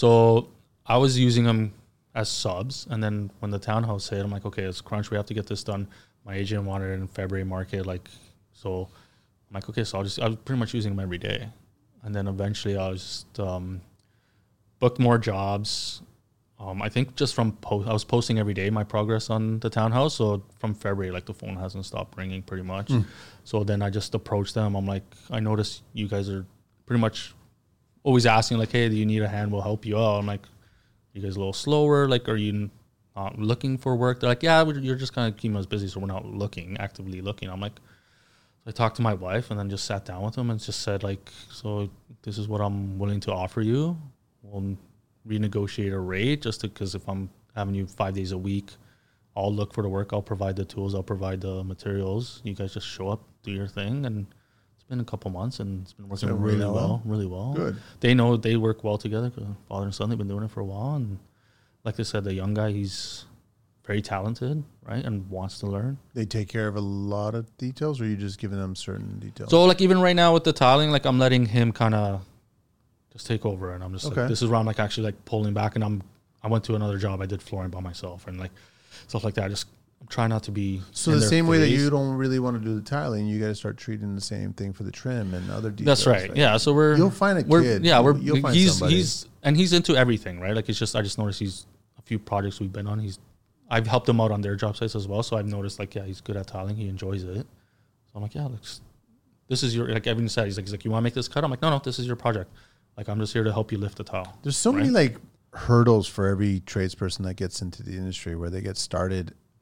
So I was using them as subs, and then when the townhouse hit, I'm like, okay, it's crunch. We have to get this done. My agent wanted it in February market, like so. I'm like, okay, so I'll just I was pretty much using them every day, and then eventually I was just um, booked more jobs. Um, I think just from post, I was posting every day my progress on the townhouse. So from February, like the phone hasn't stopped ringing pretty much. Mm. So then I just approached them. I'm like, I noticed you guys are pretty much always asking like, hey, do you need a hand? We'll help you out. I'm like, you guys a little slower? Like, are you not looking for work? They're like, yeah, we're, you're just kind of keeping us busy, so we're not looking actively looking. I'm like, so I talked to my wife and then just sat down with them and just said like, so this is what I'm willing to offer you. We'll renegotiate a rate just because if I'm having you five days a week, I'll look for the work. I'll provide the tools. I'll provide the materials. You guys just show up, do your thing. And it's been a couple months and it's been working So really really well, well? really well. Good. They know they work well together. 'Cause father and son, they've been doing it for a while. And like I said, the young guy, he's very talented, right? And wants to learn. They take care of a lot of details, or are you just giving them certain details? So like even right now with the tiling, like I'm letting him kind of just take over, and I'm just Okay. like, this is where I'm like actually like pulling back, and I'm I went to another job, I did flooring by myself, and like stuff like that. I just I'm trying not to be So in the their same way that face. you don't really want to do the tiling, you got to start treating the same thing for the trim and other details. That's right. Yeah. So we're You'll find a we're, kid. Yeah, we're You'll find he's somebody. he's and he's into everything, right? Like it's just I just noticed he's a few projects we've been on. He's I've helped him out on their job sites as well, so I've noticed like yeah, he's good at tiling. He enjoys it. So I'm like yeah, like this is your like Evan said. He's like he's like you want to make this cut? I'm like no no, this is your project. Like I'm just here to help you lift the tile. There's so many right? like hurdles for every tradesperson that gets into the industry where they get started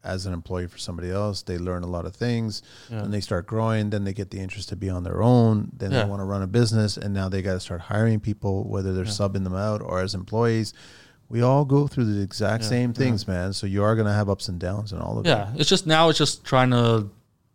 as an employee for somebody else. They learn a lot of things, Yeah. and they start growing. Then they get the interest to be on their own. Then Yeah. they want to run a business, and now they got to start hiring people, whether they're Yeah. subbing them out or as employees. We all go through the exact Yeah. same things, Yeah. man. So you are going to have ups and downs and all of it. Yeah, it's just now it's just trying to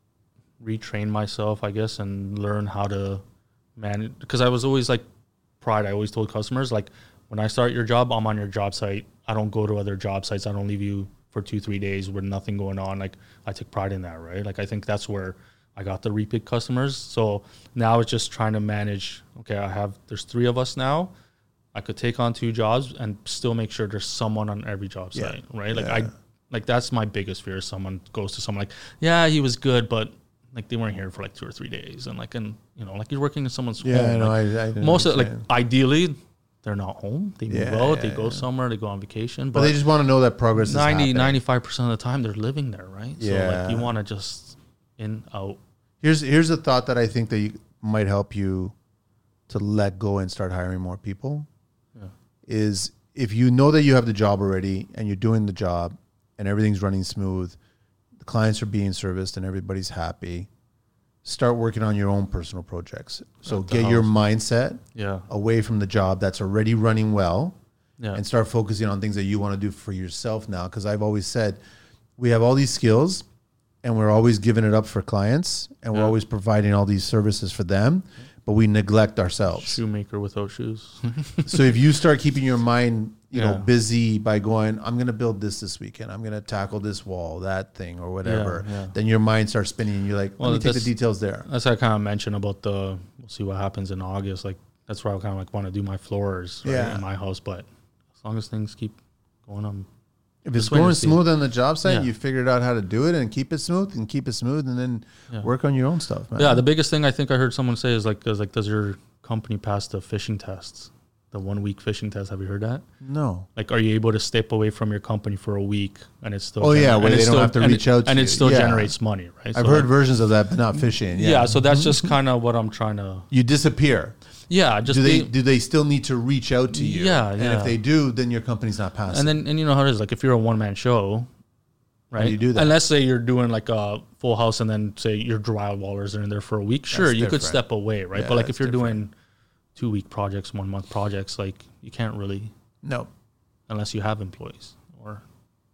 retrain myself, I guess, and learn how to manage. Because I was always like pride. I always told customers, like, when I start your job, I'm on your job site. I don't go to other job sites. I don't leave you for two, three days with nothing going on. Like, I take pride in that, right? Like, I think that's where I got the repeat customers. So now it's just trying to manage. Okay, I have there's three of us now. I could take on two jobs and still make sure there's someone on every job Yeah. site, right? Like Yeah. I, like that's my biggest fear. Someone goes to someone like, yeah, he was good, but like they weren't here for like two or three days, and like, and you know, like you're working in someone's Yeah, home. I know. like, I, I didn't most of like understand. ideally, they're not home. They move Yeah, out. They yeah, go yeah. somewhere. They go on vacation. but But, they just want to know that progress is ninety, happening. ninety-five percent of the time, they're living there, right? So Yeah. like you want to just in out. Here's here's a thought that I think that you, might help you to let go and start hiring more people. Yeah. Is if you know that you have the job already and you're doing the job and everything's running smooth, the clients are being serviced and everybody's happy, start working on your own personal projects. So At the get your house. mindset Yeah. away from the job that's already running well Yeah. and start focusing on things that you want to do for yourself now. Because I've always said we have all these skills and we're always giving it up for clients and we're Yeah. always providing all these services for them, but we neglect ourselves. Shoemaker without shoes. So if you start keeping your mind, you know, Yeah. busy by going, I'm going to build this this weekend, I'm going to tackle this wall, that thing, or whatever, Yeah, yeah. then your mind starts spinning and you're like, Well, let me take the that's- details there. That's what I kind of mentioned about the. We'll see what happens in August. Like that's where I kind of like want to do my floors right, Yeah. in my house. But as long as things keep going, I'm. If it's Just wait and going see. smooth on the job site, Yeah. you figured out how to do it and keep it smooth and keep it smooth and then Yeah. work on your own stuff, man. Yeah, the biggest thing I think I heard someone say is like, is like, does your company pass the fishing tests? The one week fishing test. Have you heard that? No. Like, are you able to step away from your company for a week and it's still? Oh, yeah, and where it they don't still- have to and reach it, out to and you. it still Yeah. generates money, right? I've So, heard like, versions of that, but not fishing. yeah. Yeah. so that's just kind of what I'm trying to. You disappear. Yeah, just Do they be- do they still need to reach out to you? Yeah, And yeah. if they do, then your company's not passing. And then, and you know how it is. Like, if you're a one man show, right? do you do that? And let's say you're doing like a full house, and then say your drywallers are in there for a week. Sure, That's you could different. step away, right? Yeah, but like, that's if you're different. doing two week projects, one month projects, like you can't really, no. unless you have employees or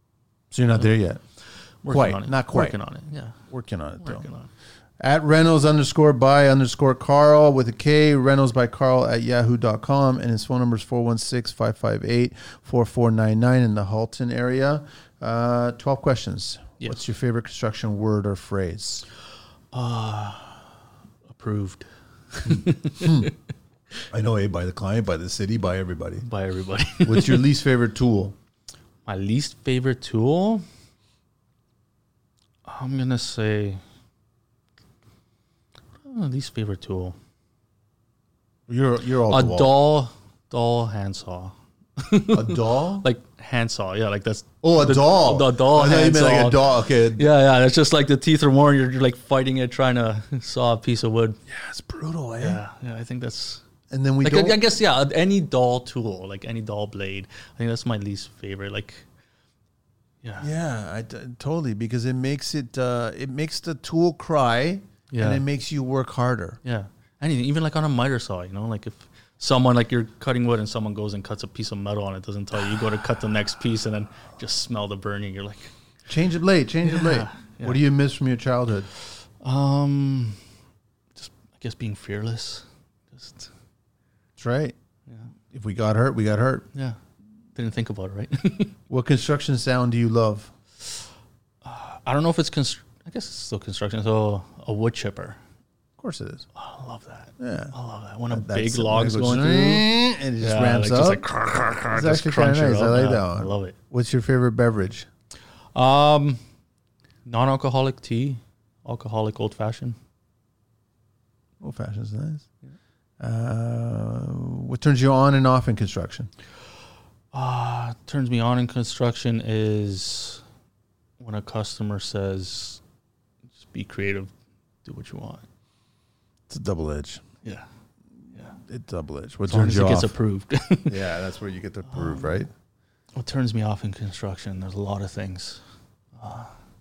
So you're not there yet. working Quite, on it. not quite. Working on it. Yeah, Working on it though. working on it. At Reynolds underscore by underscore Carl with a K, Reynolds by Carl at yahoo dot com. And his phone number is four one six, five five eight, four four nine nine in the Halton area. Uh, twelve questions. Yes. What's your favorite construction word or phrase? Approved I know, eh, by the client, by the city, by everybody. by everybody. What's your least favorite tool? My least favorite tool, I'm gonna say, oh, least favorite tool. You're you're all A the wall. dull, dull handsaw. A doll? Like handsaw, yeah, like that's Oh, a the, doll. The doll I thought you meant like a handsaw. doll. Okay. Yeah, yeah, that's just like the teeth are worn. You're, you're like fighting it, trying to saw a piece of wood. That's brutal, eh? Yeah, yeah, I think that's And then we like don't. I, I guess yeah, any dull tool, like any dull blade. I think that's my least favorite. Like, yeah, Yeah, I d- totally, because it makes it uh, it makes the tool cry, Yeah. and it makes you work harder. yeah. Anything, even like on a miter saw, you know, like if someone like you're cutting wood and someone goes and cuts a piece of metal and it doesn't tell you, you go to cut the next piece and then just smell the burning. You're like, Change it late, change it Yeah, late. yeah. What do you miss from your childhood? um, just I guess being fearless. Just That's right. yeah, If we got hurt, we got hurt. yeah. Didn't think about it, right? What construction sound do you love? I don't know if it's constr- I guess it's still construction. So a wood chipper. Of course it is. Oh, I love that. Yeah. I love that. When a That's big it. log's When it goes going through. and it just Yeah, ramps like, up. Just like, crrr, crrr, crrr, It's just actually crunch kinda it nice. up. I like Yeah, that one. I love it. What's your favorite beverage? Um, non-alcoholic tea, alcoholic old fashioned. Old fashioned's nice. Uh, what turns you on and off in construction? Uh, turns me on in construction is when a customer says, just be creative, do what you want. It's a double edge. Yeah. Yeah. It's double edge. What As long turns as you it gets off? approved. Yeah, that's where you get the proof, right? What turns me off in construction, there's a lot of things. Uh,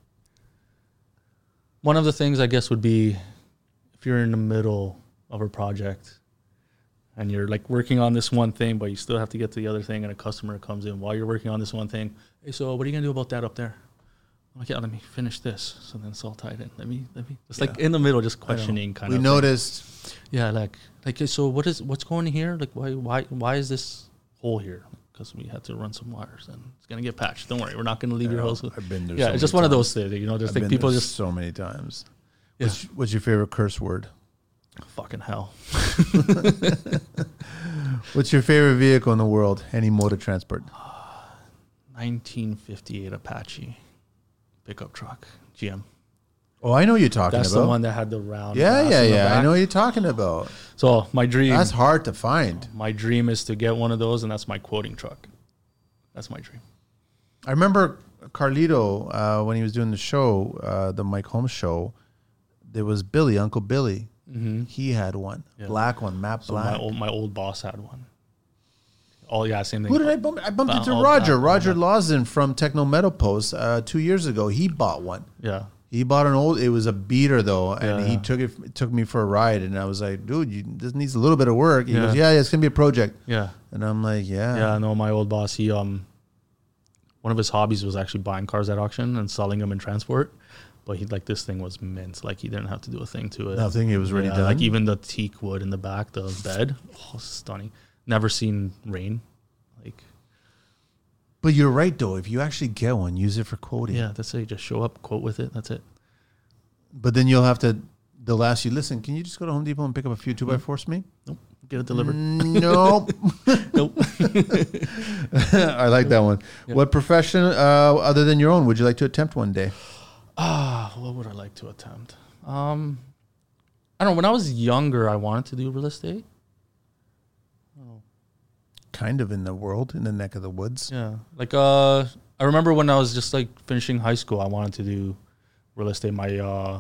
one of the things I guess would be if you're in the middle of a project and you're like working on this one thing, but you still have to get to the other thing, and a customer comes in while you're working on this one thing. Hey, so what are you gonna do about that up there? I'm like, yeah, let me finish this. So then it's all tied in. Let me, let me. It's yeah. like in the middle, just questioning kind we of. We noticed. Thing. Yeah, like, like, so what is what's going here? Like, why, why, why is this hole here? Because we had to run some wires, and it's gonna get patched. Don't worry, we're not gonna leave yeah, your hose. I've been there. Yeah, so it's just one times. of those things. You know, just I've like people just so many times. Yeah. What's, what's your favorite curse word? Fucking hell. What's your favorite vehicle in the world? Any mode of transport? nineteen fifty-eight Apache pickup truck, G M. Oh, I know what you're talking That's about. That's the one that had the round. Yeah, yeah, yeah. Back. I know what you're talking about. So my dream. That's hard to find. My dream is to get one of those, and that's my quoting truck. That's my dream. I remember Carlito uh, when he was doing the show, uh, the Mike Holmes show. There was Billy, Uncle Billy. Mm-hmm. He had one, yeah. black one, matte so black. My old, my old boss had one. Oh yeah, same thing. Who did I bump? I bumped into Roger. Roger Lawson from Techno Metal Post uh, two years ago. He bought one. Yeah. He bought an old. It was a beater though, and yeah. he took it. Took me for a ride, and I was like, "Dude, you, this needs a little bit of work." He yeah. goes, "Yeah, yeah, it's gonna be a project." Yeah. And I'm like, "Yeah." Yeah. No, my old boss. He um, one of his hobbies was actually buying cars at auction and selling them in transport. But he like this thing was mint. Like he didn't have to do a thing to it. Nothing. It was already yeah, done. Like even the teak wood in the back, the bed, oh, stunning. Never seen rain. Like. But you're right though. If you actually get one, use it for quoting. Yeah, that's it. You just show up, quote with it. That's it. But then you'll have to. They'll ask you, listen, can you just go to Home Depot and pick up a few two by fours for me? Nope. Get it delivered. Nope. Nope. I like that one. Yep. What profession, uh, other than your own, would you like to attempt one day? Ah, what would I like to attempt? Um, I don't know. When I was younger, I wanted to do real estate. Oh. Kind of in the world, in the neck of the woods. Yeah. Like, uh, I remember when I was just like finishing high school, I wanted to do real estate. My, uh,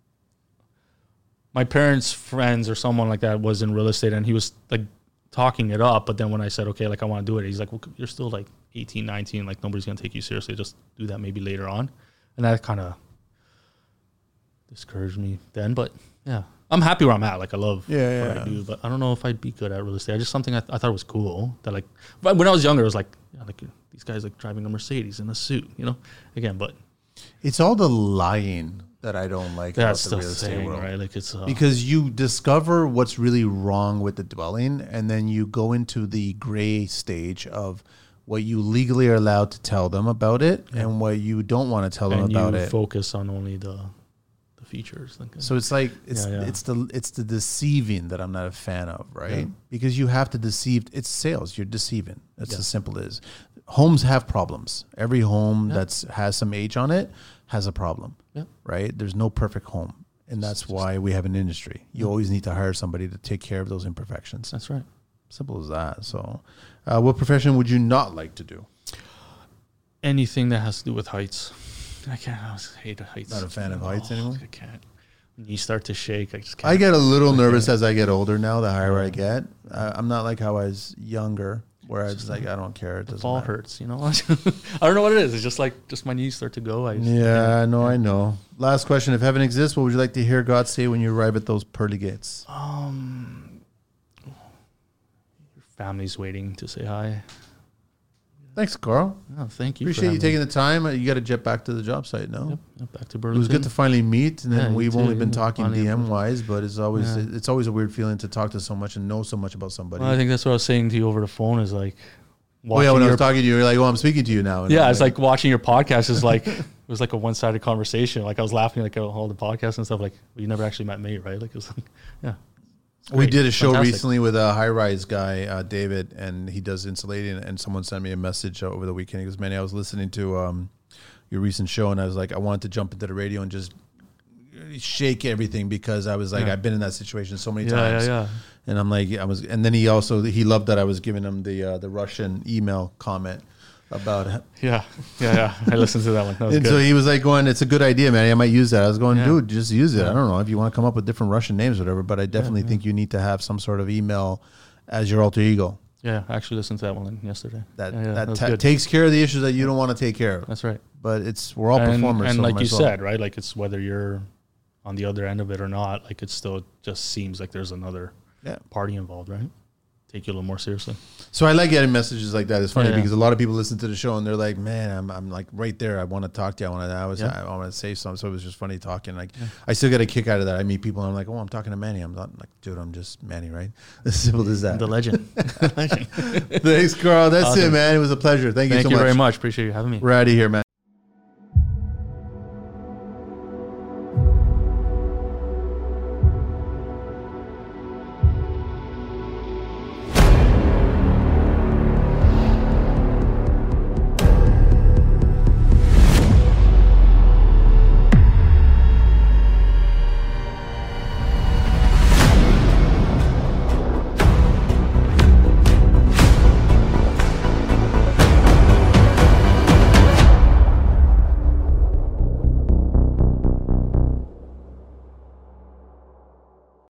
my parents' friends or someone like that was in real estate, and he was like talking it up. But then when I said, okay, like I want to do it, he's like, well, you're still like eighteen, nineteen, like nobody's going to take you seriously. Just do that maybe later on. And that kind of discouraged me then. But yeah, I'm happy where I'm at. Like I love yeah, what yeah. I do, but I don't know if I'd be good at real estate. I just something I, th- I thought was cool that like, but when I was younger, it was like, yeah, like these guys like driving a Mercedes in a suit, you know, again, but it's all the lying that I don't like that's about the the real estate thing, world. right? Like it's uh, because you discover what's really wrong with the dwelling, and then you go into the gray stage of what you legally are allowed to tell them about it, yeah. and what you don't want to tell them and about you it. Focus on only the the features. Like, so it's like it's yeah, yeah. it's the it's the deceiving that I'm not a fan of, right? Yeah. Because you have to deceive. It's sales. You're deceiving. That's yeah. as simple as. Homes have problems. Every home yeah. that's has some age on it has a problem, yeah. right? There's no perfect home, and that's why we have an industry. You yeah. always need to hire somebody to take care of those imperfections. That's right. Simple as that. So, uh, what profession would you not like to do? Anything that has to do with heights. I can't. I just hate heights. Not a fan of oh, heights anymore? I can't. When you start to shake, I just can't. I get a little nervous as I get older now, the higher I get. Uh, I'm not like how I was younger, where I was like, I don't care. It doesn't fall matter. hurts, you know? I don't know what it is. It's just like, just my knees start to go. I just, yeah, no, I know. Last question. If heaven exists, what would you like to hear God say when you arrive at those pearly gates? Um, your family's waiting to say hi. Thanks, Carl. Oh, thank you. Appreciate you taking the time. You got to jet back to the job site now. Yep, yep, back to Burlington. It was good to finally meet, and then yeah, we've too, only been yeah, talking D M wise, but it's always yeah. it's always a weird feeling to talk to so much and know so much about somebody. Well, I think that's what I was saying to you over the phone is like. Oh yeah, when I was talking to you, you're like, "Oh, I'm speaking to you now." And yeah, I'm it's like, like watching your podcast is like it was like a one sided conversation. Like I was laughing like all the podcasts and stuff. Like well, you never actually met me, right? Like it was like, yeah. We did a show Fantastic. recently with a high rise guy, uh, David, and he does insulating. And someone sent me a message over the weekend. He goes, "Manny, I was listening to um, your recent show, and I was like, I wanted to jump into the radio and just shake everything because I was like, yeah. I've been in that situation so many yeah, times." Yeah, yeah. And I'm like, I was, and then he also he loved that I was giving him the uh, the Russian email comment about it. Yeah, yeah, yeah. I listened to that one. That was and good. so he was like, going, "It's a good idea, man. I might use that." I was going, yeah. "Dude, just use it." Yeah. I don't know if you want to come up with different Russian names, or whatever, but I definitely yeah, yeah. think you need to have some sort of email as your alter ego. Yeah, I actually listened to that one yesterday. That yeah, yeah, that, that ta- takes care of the issues that you don't want to take care of. That's right. But it's we're all and, performers. And so like you myself. said, right? Like it's whether you're on the other end of it or not, like it still just seems like there's another Yeah. party involved, right? Take you a little more seriously. So I like getting messages like that. It's funny Yeah. because a lot of people listen to the show and they're like, "Man, I'm, I'm like right there. I want to talk to you. I want to. I was. Yeah. I want to say something." So it was just funny talking. Like, yeah. I still get a kick out of that. I meet people and I'm like, "Oh, I'm talking to Manny." I'm not I'm like, "Dude, I'm just Manny, right?" As simple as that. The legend. legend. Thanks, Carl. That's Awesome. it, man. It was a pleasure. Thank you Thank so you much. very much. Appreciate you having me. We're out of here, man.